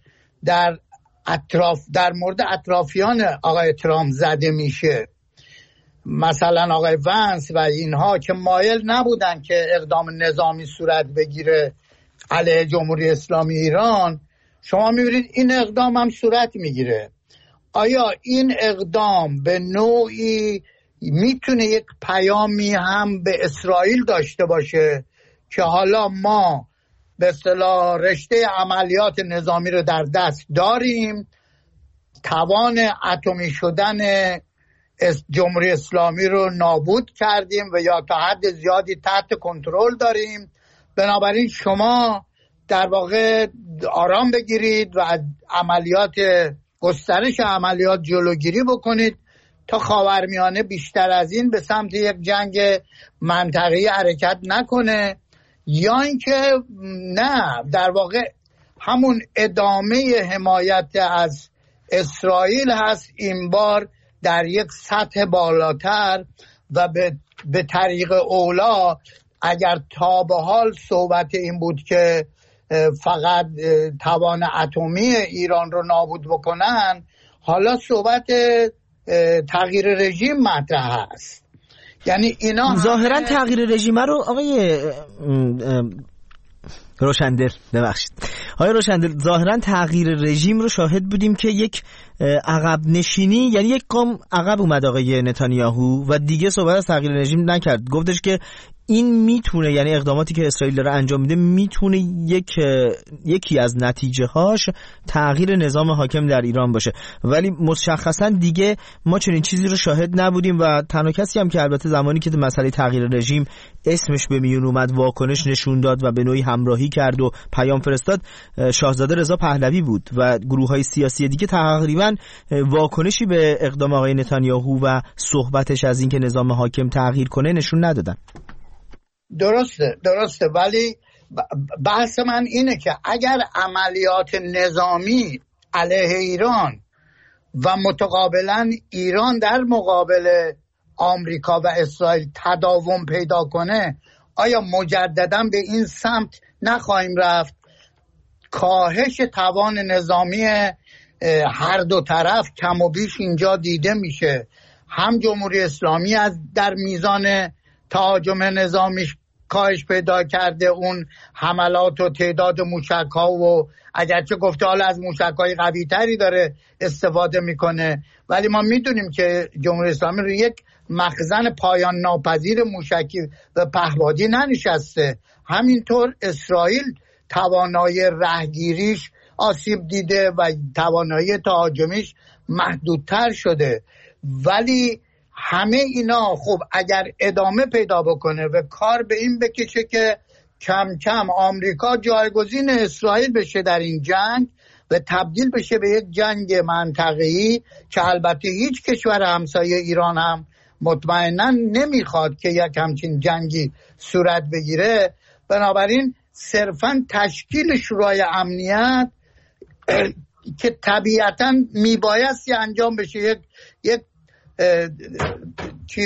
در مورد اطرافیان آقای ترامپ زده میشه، مثلا آقای ونس و اینها که مایل نبودن که اقدام نظامی صورت بگیره علیه جمهوری اسلامی ایران، شما میبینید این اقدام هم صورت میگیره. آیا این اقدام به نوعی میتونه یک پیامی هم به اسرائیل داشته باشه که حالا ما به اصطلاح رشته عملیات نظامی رو در دست داریم، توان اتمی شدن جمهوری اسلامی رو نابود کردیم و یا تا حد زیادی تحت کنترل داریم، بنابراین شما در واقع آرام بگیرید و از گسترش عملیات جلوگیری بکنید تا خاورمیانه بیشتر از این به سمت یک جنگ منطقه‌ای حرکت نکنه، یا اینکه نه، در واقع همون ادامه حمایت از اسرائیل هست، این بار در یک سطح بالاتر و به طریق اولا. اگر تا به حال صحبت این بود که فقط توان اتمی ایران رو نابود بکنن، حالا صحبت تغییر رژیم مطرح هست. یعنی اینا ظاهرا تغییر رژیم رو آقای روشندل ظاهرا تغییر رژیم رو شاهد بودیم که یک عقب نشینی، یعنی یک گام عقب اومد آقای نتانیاهو و دیگه صحبت از تغییر رژیم نکرد. گفتش که این میتونه، یعنی اقداماتی که اسرائیل داره انجام میده میتونه یکی از نتیجه هاش تغییر نظام حاکم در ایران باشه، ولی مشخصا دیگه ما چنین چیزی رو شاهد نبودیم و تنها کسی هم که البته زمانی که مسئله تغییر رژیم اسمش به میون اومد واکنش نشون داد و به نوعی همراهی کرد و پیام فرستاد شاهزاده رضا پهلوی بود و گروه‌های سیاسی دیگه تقریبا واکنشی به اقدام آقای نتانیاهو و صحبتش از اینکه نظام حاکم تغییر کنه نشون ندادن. درسته، ولی بحث من اینه که اگر عملیات نظامی علیه ایران و متقابلا ایران در مقابل آمریکا و اسرائیل تداوم پیدا کنه، آیا مجددا به این سمت نخواهیم رفت؟ کاهش توان نظامی هر دو طرف کم و بیش اینجا دیده میشه. هم جمهوری اسلامی در میزان تهاجم نظامیش کاهش پیدا کرده، اون حملات و تعداد موشک‌ها و اگرچه گفته حالا از موشک‌های قوی تری داره استفاده میکنه، ولی ما میدونیم که جمهوری اسلامی رو یک مخزن پایان ناپذیر موشکی و پهپادی ننشسته. همینطور اسرائیل توانایی رهگیریش آسیب دیده و توانایی تهاجمیش محدودتر شده. ولی همه اینا خب اگر ادامه پیدا بکنه و کار به این بکشه که کم کم آمریکا جایگزین اسرائیل بشه در این جنگ و تبدیل بشه به یک جنگ منطقه‌ای که البته هیچ کشور همسایه ایران هم مطمئنا نمیخواد که یک همچین جنگی صورت بگیره، بنابراین صرفا تشکیل شورای امنیت که طبیعتا میبایستی انجام بشه یک چیز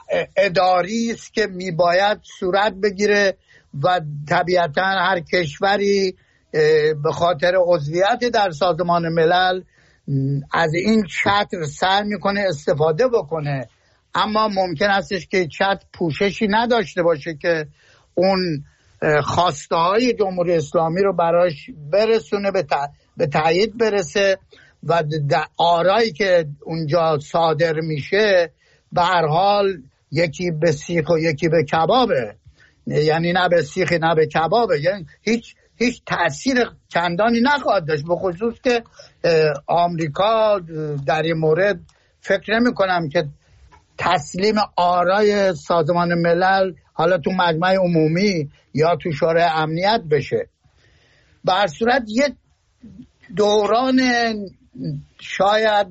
اداری است که میباید صورت بگیره و طبیعتا هر کشوری به خاطر عضویت در سازمان ملل از این چتر سعی میکنه استفاده بکنه، اما ممکن استش که چتر پوششی نداشته باشه که اون خواسته های جمهوری اسلامی رو براش برسونه، به تایید برسه و آرایی که اونجا صادر میشه به هر حال یکی به سیخ و یکی به کبابه، یعنی نه به سیخ نه به کبابه، یعنی هیچ تأثیر چندانی نخواهد داشت، به خصوص که آمریکا در این مورد فکر نمی کنم که تسلیم آرای سازمان ملل حالا تو مجمع عمومی یا تو شورای امنیت بشه. به هر صورت یک دوران شاید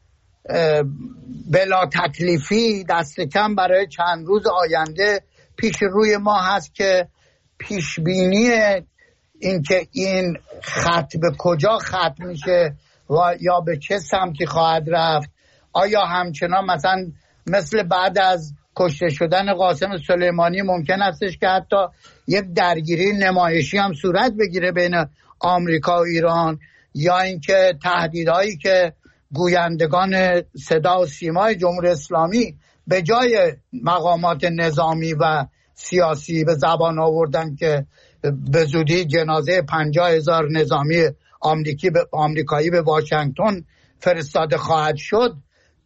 بلا تکلیفی دست کم برای چند روز آینده پیش روی ما هست که پیشبینی این که این خط به کجا ختم میشه و یا به چه سمتی خواهد رفت، آیا همچنان مثلا مثل بعد از کشته شدن قاسم سلیمانی ممکن استش که حتی یک درگیری نمایشی هم صورت بگیره بین آمریکا و ایران، یا اینکه تهدیدهایی که گویندگان صدا و سیمای جمهوری اسلامی به جای مقامات نظامی و سیاسی به زبان آوردن که به زودی جنازه 50,000 نظامی آمریکایی به واشنگتن فرستاده خواهد شد،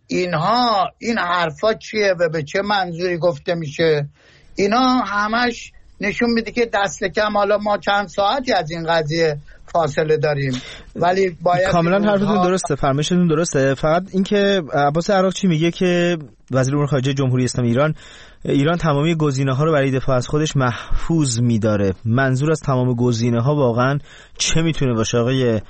این حرفا چیه و به چه منظوری گفته میشه؟ اینا همش نشون میده که دست کم حالا ما چند ساعتی از این قضیه فاصله داریم، ولی باید کاملا حرفتون درسته، فرمایشتون درسته. فقط اینکه عباس عراقچی میگه که وزیر امور خارجه جمهوری اسلامی ایران تمامی گزینه‌ها رو برای دفاع از خودش محفوظ می‌داره. منظور از تمام گزینه‌ها واقعا چه میتونه باشه آقای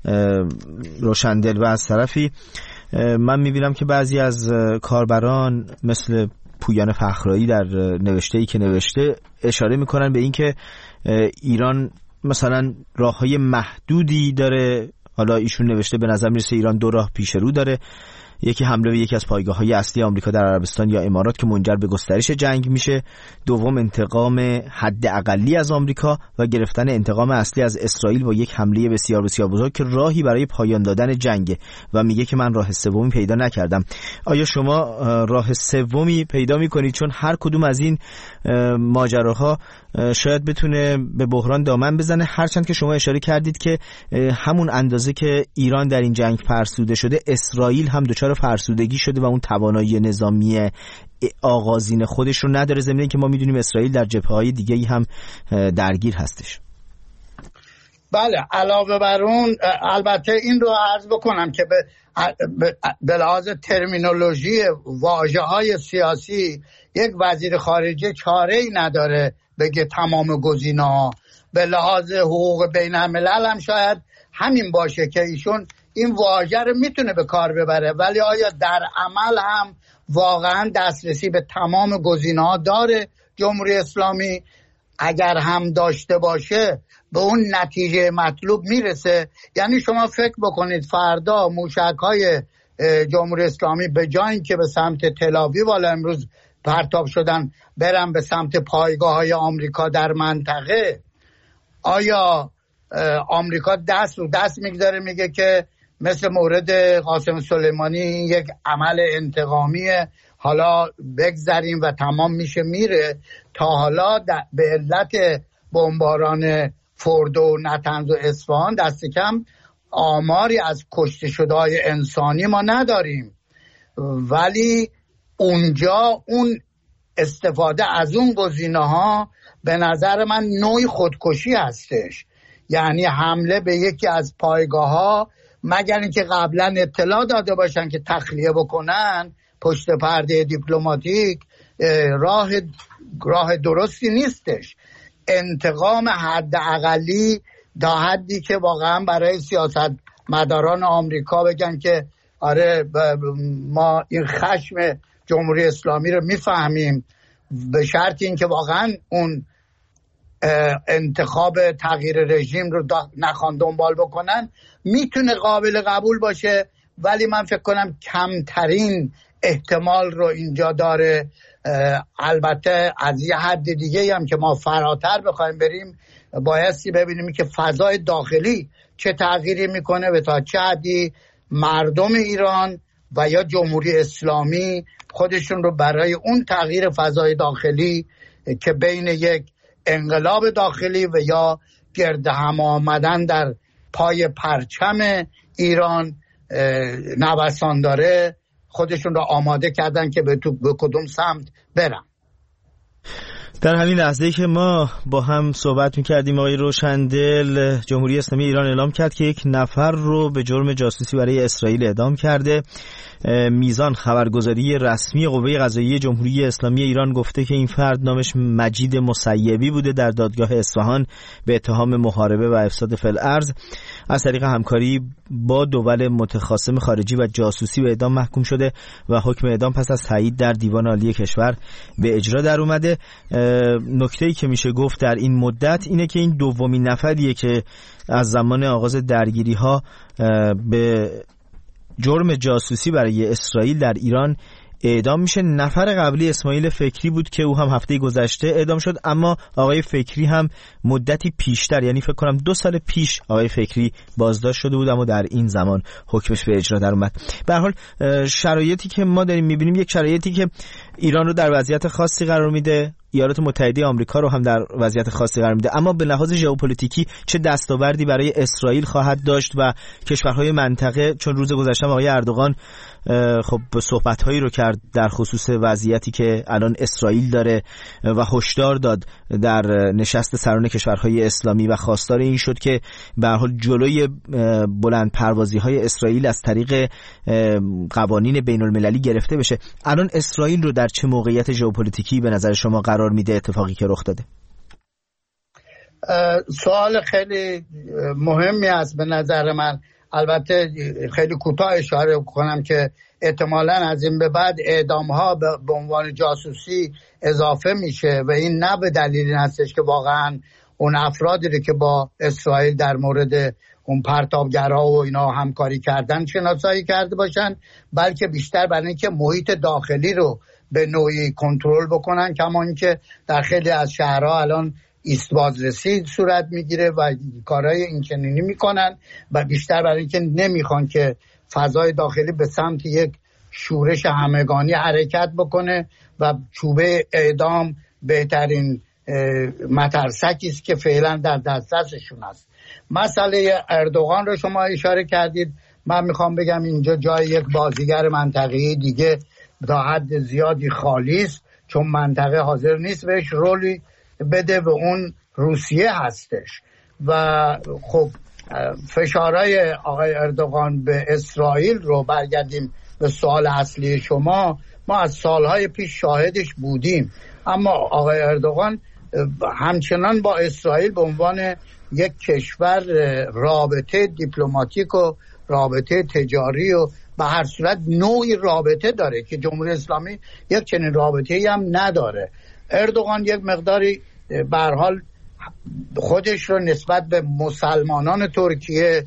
روشندل؟ و از طرفی من می‌بینم که بعضی از کاربران مثل پویان فخرایی در نوشته‌ای که نوشته اشاره می‌کنن به اینکه ایران مثلا راه‌های محدودی داره. حالا ایشون نوشته به نظر میرسه ایران دو راه پیش رو داره، یکی حمله به یکی از پایگاه‌های اصلی آمریکا در عربستان یا امارات که منجر به گسترش جنگ میشه، دوم انتقام حداقلی از آمریکا و گرفتن انتقام اصلی از اسرائیل با یک حمله بسیار بسیار بزرگ که راهی برای پایان دادن جنگ. و میگه که من راه سومی پیدا نکردم. آیا شما راه سومی پیدا میکنید؟ چون هر کدوم از این ماجراها شاید بتونه به بحران دامن بزنه، هرچند که شما اشاره کردید که همون اندازه که ایران در این جنگ فرسوده شده، اسرائیل هم دچار فرسودگی شده و اون توانایی نظامی آغازین خودش رو نداره، ضمن اینکه ما میدونیم اسرائیل در جبهه‌های دیگه‌ای هم درگیر هستش. بله، علاوه بر اون البته این رو عرض بکنم که به لحاظ ترمینولوژی واژه‌های سیاسی یک وزیر خارجه چاره‌ای نداره بگه تمام گزینه‌ها. به لحاظ حقوق بین الملل هم شاید همین باشه که ایشون این واژه رو میتونه به کار ببره، ولی آیا در عمل هم واقعا دسترسی به تمام گزینه‌ها داره جمهوری اسلامی؟ اگر هم داشته باشه به اون نتیجه مطلوب میرسه؟ یعنی شما فکر بکنید فردا موشک‌های جمهوری اسلامی به جای اینکه به سمت تل‌آویو والا امروز پرتاب شدن برن به سمت پایگاه‌های آمریکا در منطقه، آیا آمریکا دست رو دست میگذاره میگه که مثل مورد قاسم سلیمانی یک عمل انتقامیه، حالا بگذاریم و تمام میشه میره؟ تا حالا به علت بمباران فوردو و نتنز و اصفهان دست کم آماری از کشته شده‌های انسانی ما نداریم، ولی اونجا اون استفاده از اون گزینه‌ها به نظر من نوعی خودکشی هستش. یعنی حمله به یکی از پایگاه‌ها مگر اینکه قبلا اطلاع داده باشن که تخلیه بکنن پشت پرده دیپلماتیک، راه درستی نیستش. انتقام حداقلی تا حدی که واقعا برای سیاست مداران آمریکا بگن که آره ما این خشم جمهوری اسلامی رو میفهمیم، به شرط اینکه واقعا اون انتخاب تغییر رژیم رو نخوان دنبال بکنن، میتونه قابل قبول باشه، ولی من فکر کنم کمترین احتمال رو اینجا داره البته از یه حد دیگه هم که ما فراتر بخوایم بریم بایستی ببینیم که فضای داخلی چه تغییری میکنه و تا چه حدی مردم ایران و یا جمهوری اسلامی خودشون رو برای اون تغییر فضای داخلی که بین یک انقلاب داخلی و یا گرد هم آمدن در پای پرچم ایران نوسان داره خودشون رو آماده کردن که به کدوم سمت برن. در همین لحظه‌ای که ما با هم صحبت می‌کردیم آقای روشندل، جمهوری اسلامی ایران اعلام کرد که یک نفر رو به جرم جاسوسی برای اسرائیل اعدام کرده. میزان خبرگزاری رسمی قوه قضاییه جمهوری اسلامی ایران گفته که این فرد نامش مجید مسیبی بوده، در دادگاه اصفهان به اتهام محاربه و افساد فی الارض از طریق همکاری با دول متخاصم خارجی و جاسوسی به اعدام محکوم شده و حکم اعدام پس از تایید در دیوان عالی کشور به اجرا در اومده. نکته‌ای که میشه گفت در این مدت اینه که این دومین نفریه که از زمان آغاز درگیری‌ها به جرم جاسوسی برای اسرائیل در ایران اعدام میشه. نفر قبلی اسماعیل فکری بود که او هم هفته گذشته اعدام شد، اما آقای فکری هم مدتی پیشتر، یعنی فکر کنم 2 سال پیش آقای فکری بازداشت شده بود، اما در این زمان حکمش به اجرا در اومد. به هر حال شرایطی که ما داریم میبینیم یک شرایطی که ایران رو در وضعیت خاصی قرار میده، ایالات متحده آمریکا رو هم در وضعیت خاصی قرار میده، اما به لحاظ ژئوپلیتیکی چه دستاوردی برای اسرائیل خواهد داشت و کشورهای منطقه؟ چون روز گذشته آقای اردوغان خب صحبت‌هایی رو کرد در خصوص وضعیتی که الان اسرائیل داره و هشدار داد در نشست سران کشورهای اسلامی و خواستار این شد که به هر حال جلوی بلند پروازی‌های اسرائیل از طریق قوانین بین‌المللی گرفته بشه. الان اسرائیل رو در چه موقعیت ژئوپلیتیکی به نظر شما قرار میده اتفاقی که رخ داده؟ سوال خیلی مهمی است به نظر من. البته خیلی کوتاه اشاره کنم که احتمالاً از این به بعد اعدام‌ها به عنوان جاسوسی اضافه میشه و این نه به دلیل این هستش که واقعاً اون افرادی که با اسرائیل در مورد اون پرتابگرها و اینا همکاری کردن شناسایی کرده باشن، بلکه بیشتر برای اینکه محیط داخلی رو به نوعی کنترل بکنن، کما اینکه در خیلی از شهرها الان ایست بازرسی صورت میگیره و کارهای اینچنینی میکنن و بیشتر برای اینکه نمیخوان که فضای داخلی به سمت یک شورش همگانی حرکت بکنه و چوبه اعدام بهترین مترسکی است که فعلا در دسترسشون است. مسئله اردوغان رو شما اشاره کردید. من میخوام بگم اینجا جای یک بازیگر منطقه‌ای دیگه تا حد زیادی خالی است، چون منطقه حاضر نیست بهش رولی بده و اون روسیه هستش. و خب فشارهای آقای اردوغان به اسرائیل رو برگردیم به سوال اصلی شما، ما از سالهای پیش شاهدش بودیم، اما آقای اردوغان همچنان با اسرائیل به عنوان یک کشور رابطه دیپلماتیک و رابطه تجاری و به هر صورت نوعی رابطه داره که جمهوری اسلامی یک چنین رابطه‌ای هم نداره. اردوغان یک مقداری به هر حال خودش رو نسبت به مسلمانان ترکیه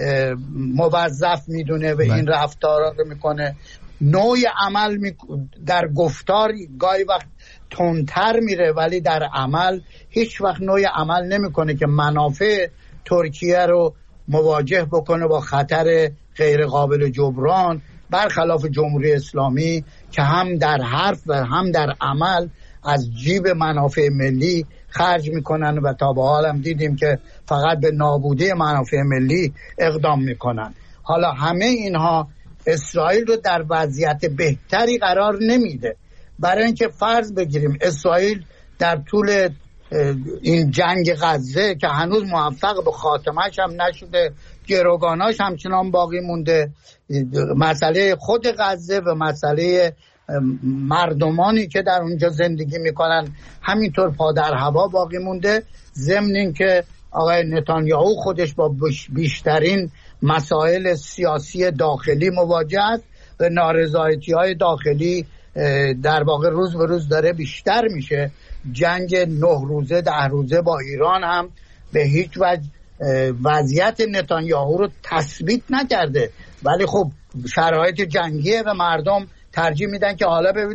موظف میدونه و این رفتارا رو میکنه. نوع عمل در گفتار گاهی وقت تندتر میره، ولی در عمل هیچ وقت نوع عمل نمیکنه که منافع ترکیه رو مواجه بکنه با خطر غیر قابل جبران، برخلاف جمهوری اسلامی که هم در حرف و هم در عمل از جیب منافع ملی خرج میکنن و تا به حال هم دیدیم که فقط به نابودی منافع ملی اقدام میکنن. حالا همه اینها اسرائیل رو در وضعیت بهتری قرار نمیده. برای اینکه فرض بگیریم اسرائیل در طول این جنگ غزه که هنوز موفق به خاتمهش هم نشده، گروگاناش همچنان باقی مونده، مسئله خود غزه و مسئله مردمانی که در اونجا زندگی میکنن همینطور پا در هوا باقی مونده، ضمن این که آقای نتانیاهو خودش با بیشترین مسائل سیاسی داخلی مواجه است و نارضایتی‌های داخلی در واقع روز به روز داره بیشتر میشه. جنگ 9 روزه 10 روزه با ایران هم به هیچ وجه وضعیت نتانیاهو رو تثبیت نکرده، ولی خب شرایط جنگیه و مردم ترجیح میدن که حالا ببینن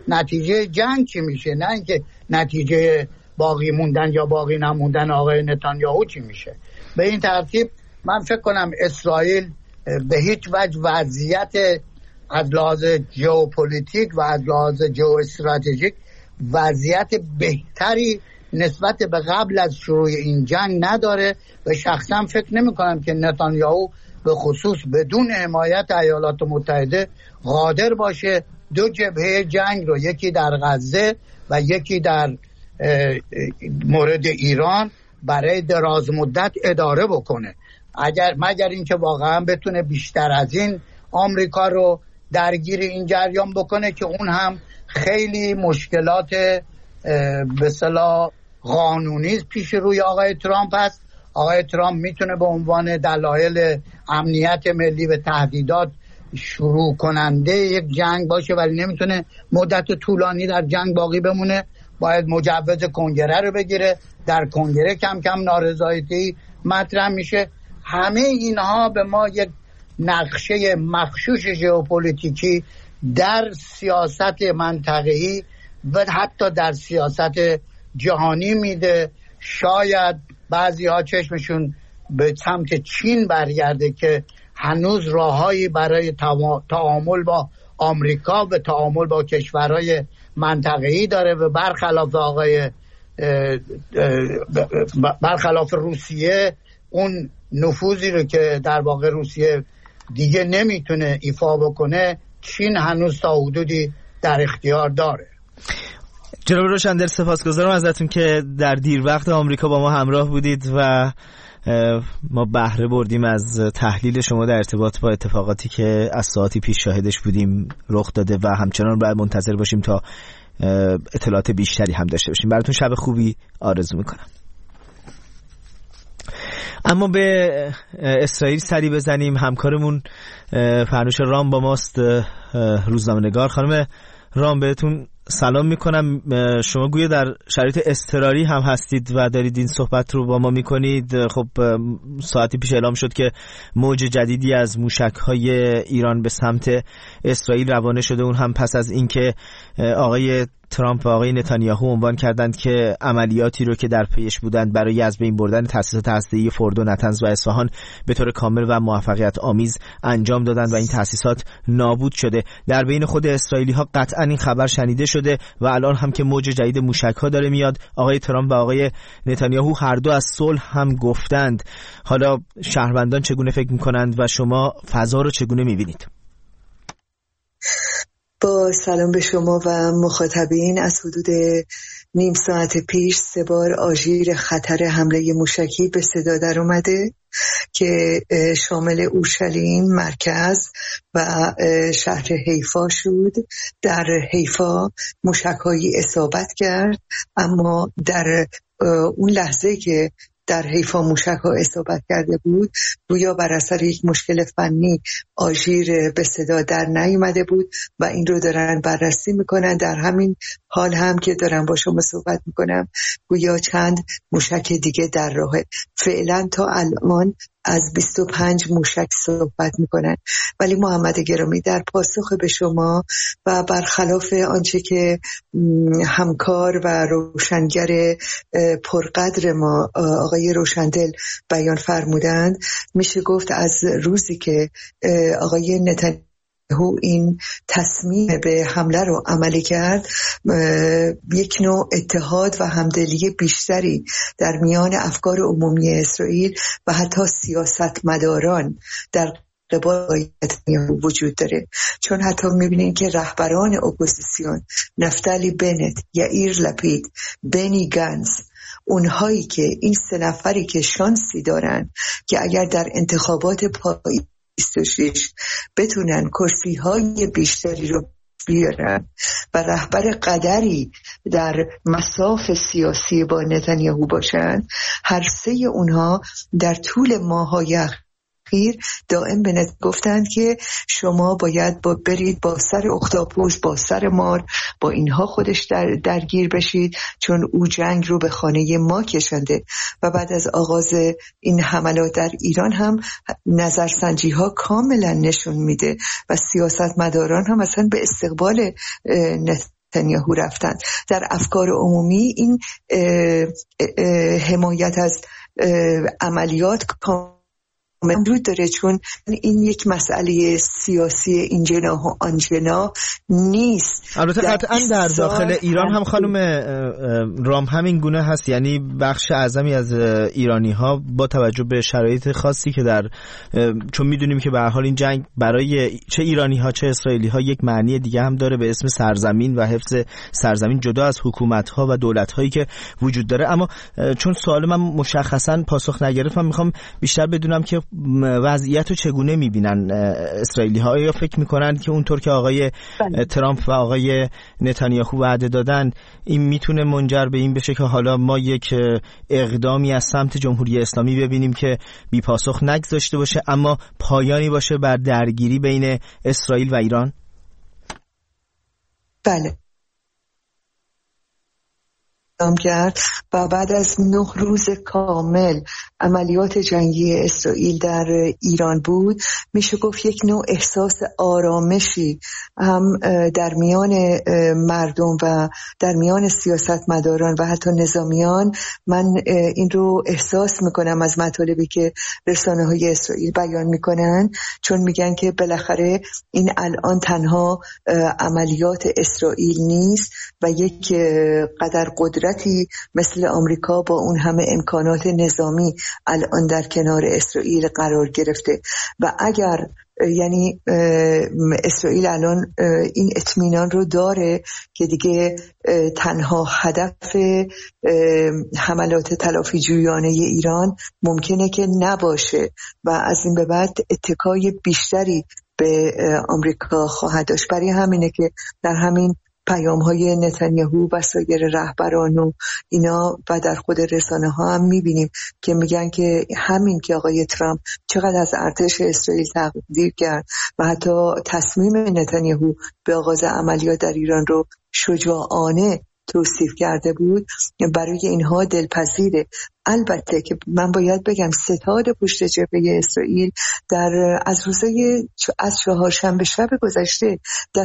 نتیجه جنگ چی میشه، نه اینکه نتیجه باقی موندن یا باقی نموندن آقای نتانیاهو چی میشه. به این ترتیب من فکر کنم اسرائیل به هیچ وجه وضعیت از لحاظ ژئوپلیتیک و از لحاظ ژئواستراتژیک وضعیت بهتری نسبت به قبل از شروع این جنگ نداره و شخصا فکر نمی کنم که نتانیاهو به خصوص بدون حمایت ایالات متحده قادر باشه دو جبهه جنگ رو، یکی در غزه و یکی در مورد ایران، برای دراز مدت اداره بکنه، مگر اینکه واقعا بتونه بیشتر از این آمریکا رو درگیر این جریان بکنه که اون هم خیلی مشکلات به اصطلاح قانونی پیش روی آقای ترامپ هست. آقای ترامپ میتونه به عنوان دلایل امنیت ملی و تهدیدات شروع کننده یک جنگ باشه، ولی نمیتونه مدت طولانی در جنگ باقی بمونه. باید مجوز کنگره رو بگیره، در کنگره کم کم نارضایتی مطرح میشه. همه اینها به ما یک نقشه مغشوش ژئوپلیتیکی در سیاست منطقه‌ای و حتی در سیاست جهانی میده. شاید بعضی ها چشمشون به سمت چین برگرده که هنوز راههایی برای تعامل با آمریکا و تعامل با کشورهای منطقه‌ای داره و برخلاف روسیه اون نفوذی رو که در واقع روسیه دیگه نمیتونه ایفا بکنه، چین هنوز تا حدودی در اختیار داره. جناب روشندل، سپاسگزارم ازتون که در دیر وقت آمریکا با ما همراه بودید و ما بهره بردیم از تحلیل شما در ارتباط با اتفاقاتی که از ساعتی پیش شاهدش بودیم رخ داده و همچنان باید منتظر باشیم تا اطلاعات بیشتری هم داشته باشیم. براتون شب خوبی آرزو میکنم. اما به اسرائیل سری بزنیم. همکارمون فرنوش رام با ماست، روزنامه‌نگار. خانم رام، بهتون سلام میکنم. شما گویا در شرایط اضطراری هم هستید و دارید این صحبت رو با ما میکنید. خب ساعتی پیش اعلام شد که موج جدیدی از موشک‌های ایران به سمت اسرائیل روانه شده، اون هم پس از اینکه آقای ترامپ و آقای نتانیاهو عنوان کردند که عملیاتی رو که در پیش بودند برای از بین بردن تأسیسات هسته‌ای فردو، نطنز و اصفهان به طور کامل و موفقیت آمیز انجام دادند و این تأسیسات نابود شده. در بین خود اسرائیلی ها قطعا این خبر شنیده شده و الان هم که موج جدید موشک‌ها داره میاد، آقای ترامپ و آقای نتانیاهو هر دو از صلح هم گفتند. حالا شهروندان چگونه فکر می‌کنند و شما فضا رو چگونه می‌بینید؟ با سلام به شما و مخاطبین. از حدود نیم ساعت پیش 3 بار آژیر خطر حمله موشکی به صدا در اومده که شامل اورشلیم مرکز و شهر حیفا شد. در حیفا موشک‌هایی اصابت کرد، اما در اون لحظه که در حیفا موشک‌ها اصابت کرده بود گویا بر اثر یک مشکل فنی آژیر به صدا در نیامده بود و این رو دارن بررسی میکنن. در همین حال هم که دارم با شما صحبت میکنم گویا چند موشک دیگه در راهه. فعلا تا الان از 25 موشک صحبت میکنن. ولی محمد گرامی، در پاسخ به شما و برخلاف آنچه که همکار و روشنگر پرقدر ما آقای روشندل بیان فرمودند، میشه گفت از روزی که آقای نتانیاهو این تصمیم به حمله رو عملی کرد، یک نوع اتحاد و همدلی بیشتری در میان افکار عمومی اسرائیل و حتی سیاستمداران در قبال نتانیاهو وجود داره. چون حتی میبینین که رهبران اپوزیسیون، نفتالی بنت، یائیر لپید، بنی گانتز، اونهایی که این 3 نفری که شانسی دارن که اگر در انتخابات پاییز 26 بتونن کرسی‌های بیشتری رو بیارن و رهبر قدری در مصاف سیاسی با نتانیاهو باشن، هر 3 اونها در طول ماه‌های اخیر دائم به گفتند که شما باید برید با سر اختاپوس، با سر مار، با اینها خودش درگیر بشید، چون او جنگ رو به خانه ما کشنده. و بعد از آغاز این حملات در ایران هم نظرسنجی ها کاملا نشون میده و سیاستمداران هم اصلا به استقبال نتانیاهو رفتن. در افکار عمومی این حمایت از عملیات وجود داره، چون این یک مسئله سیاسی این جناح و آن جناح نیست. البته قطعا در داخل ایران هم خانم رام همین گونه هست، یعنی بخش اعظمی از ایرانی ها با توجه به شرایط خاصی که چون میدونیم که به هر حال این جنگ برای چه ایرانی ها چه اسرائیلی ها یک معنی دیگه هم داره به اسم سرزمین و حفظ سرزمین جدا از حکومت ها و دولت هایی که وجود داره. اما چون سوال من مشخصا پاسخ نگرفت، من میخوام بیشتر بدونم که وضعیت رو چگونه میبینن اسرائیلی ها. یا فکر میکنن که اونطور که آقای ترامپ و آقای نتانیاهو وعده دادن این میتونه منجر به این بشه که حالا ما یک اقدامی از سمت جمهوری اسلامی ببینیم که بی پاسخ نگذاشته باشه اما پایانی باشه بر درگیری بین اسرائیل و ایران؟ بله کرد و بعد از 9 روز کامل عملیات جنگی اسرائیل در ایران بود، میشه گفت یک نوع احساس آرامشی هم در میان مردم و در میان سیاستمداران و حتی نظامیان، من این رو احساس میکنم از مطالبی که رسانه‌های اسرائیل بیان میکنن، چون میگن که بالاخره این الان تنها عملیات اسرائیل نیست و یک قدر قدرتی مثل آمریکا با اون همه امکانات نظامی الان در کنار اسرائیل قرار گرفته و اگر یعنی اسرائیل الان این اطمینان رو داره که دیگه تنها هدف حملات تلافی جویانه ایران ممکنه که نباشه و از این به بعد اتکای بیشتری به آمریکا خواهد داشت. برای همینه که در همین پیام‌های نتانیاهو و سایر رهبران و اینا و در خود رسانه ها هم می‌بینیم که میگن که همین که آقای ترامپ چقدر از ارتش اسرائیل تقدیر کرد و حتی تصمیم نتانیاهو به آغاز عملیات در ایران رو شجاعانه توصیف کرده بود، برای اینها دلپذیره. البته که من باید بگم ستاد پشت جبهه اسرائیل از چهارشنبه شب گذشته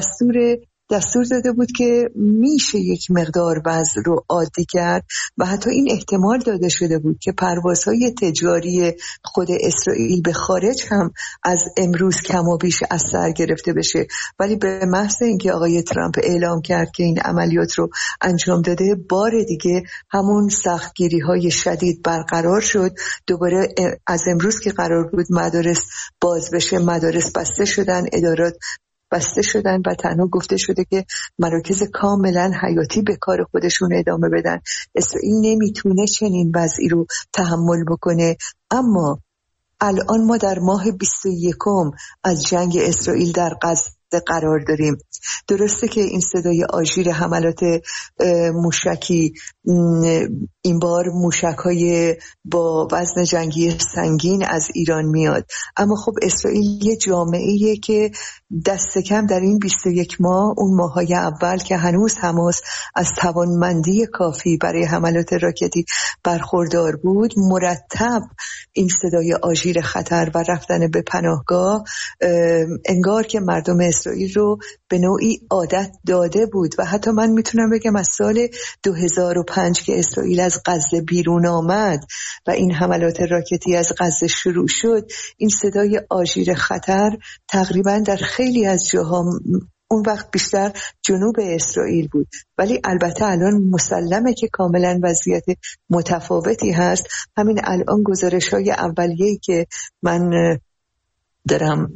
دستور داده بود که میشه یک مقدار وضع رو عادی کرد و حتی این احتمال داده شده بود که پروازهای تجاری خود اسرائیل به خارج هم از امروز کم و بیش از سر گرفته بشه، ولی به محض اینکه آقای ترامپ اعلام کرد که این عملیات رو انجام داده، بار دیگه همون سختگیری‌های شدید برقرار شد. دوباره از امروز که قرار بود مدارس باز بشه، مدارس بسته شدن، ادارات بسته شدن و تنها گفته شده که مراکز کاملا حیاتی به کار خودشون ادامه بدن. اسرائیل نمیتونه چنین وضعی رو تحمل بکنه. اما الان ما در ماه 21 از جنگ اسرائیل در غزه قرار داریم. درسته که این صدای آژیر حملات موشکی، این بار موشک‌های با وزن جنگی سنگین از ایران میاد، اما خب اسرائیل یه جامعه‌ایه که دست کم در این 21 ماه، اون ماهای اول که هنوز حماس از توانمندی کافی برای حملات راکتی برخوردار بود، مرتب این صدای آژیر خطر و رفتن به پناهگاه انگار که مردم اسرائیل رو به نوعی عادت داده بود و حتی من میتونم بگم از سال 2005 که اسرائیل از غزه بیرون آمد و این حملات راکتی از غزه شروع شد، این صدای آژیر خطر تقریبا در خیلی از جاها اون وقت بیشتر جنوب اسرائیل بود، ولی البته الان مسلمه که کاملا وضعیت متفاوتی هست. همین الان گزارش‌های اولیه‌ای که من دارم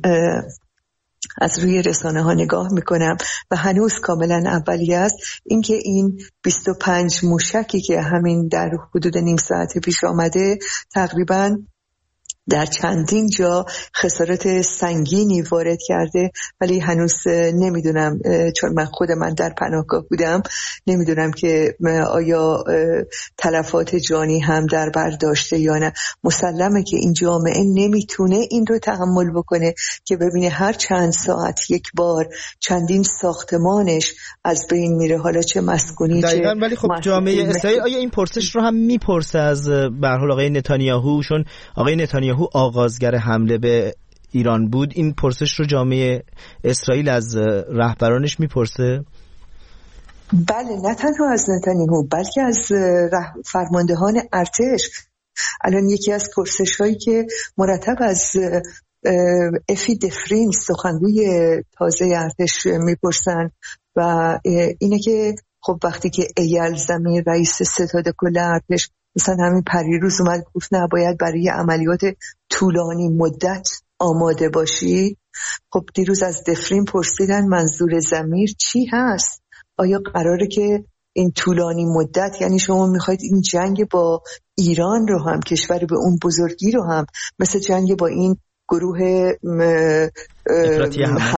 از روی رسانه ها نگاه میکنم و هنوز کاملا اولیه است، اینکه این 25 موشکی که همین در حدود نیم ساعت پیش آمده تقریبا در چندین جا خسارات سنگینی وارد کرده، ولی هنوز نمیدونم، چون من در پناهگاه بودم، نمیدونم که آیا تلفات جانی هم در بر داشته یا نه. مسلمه که این جامعه نمیتونه این رو تحمل بکنه که ببینه هر چند ساعت یک بار چندین ساختمانش از بین میره، حالا چه مسکونی دقیقاً. ولی خب جامعه اسرائیل آیا این پرسش رو هم میپرسه از به هر حال آقای نتانیاهو؟ چون آقای نتانیاهو آغازگر حمله به ایران بود، این پرسش رو جامعه اسرائیل از رهبرانش میپرسه؟ بله، نه تنها از نتانیاهو بلکه از فرماندهان ارتش. الان یکی از پرسش هایی که مرتب از افی دفرین سخنگوی تازه ارتش میپرسن و اینه که خب وقتی که ایل زمین رئیس ستاد کل ارتش مثلا همین پریروز اومد گفت نه باید برای عملیات طولانی مدت آماده باشی، خب دیروز از دفرین پرسیدن منظور ضمیر چی هست؟ آیا قراره که این طولانی مدت یعنی شما میخواید این جنگ با ایران رو هم، کشور به اون بزرگی رو هم، مثل جنگ با این گروه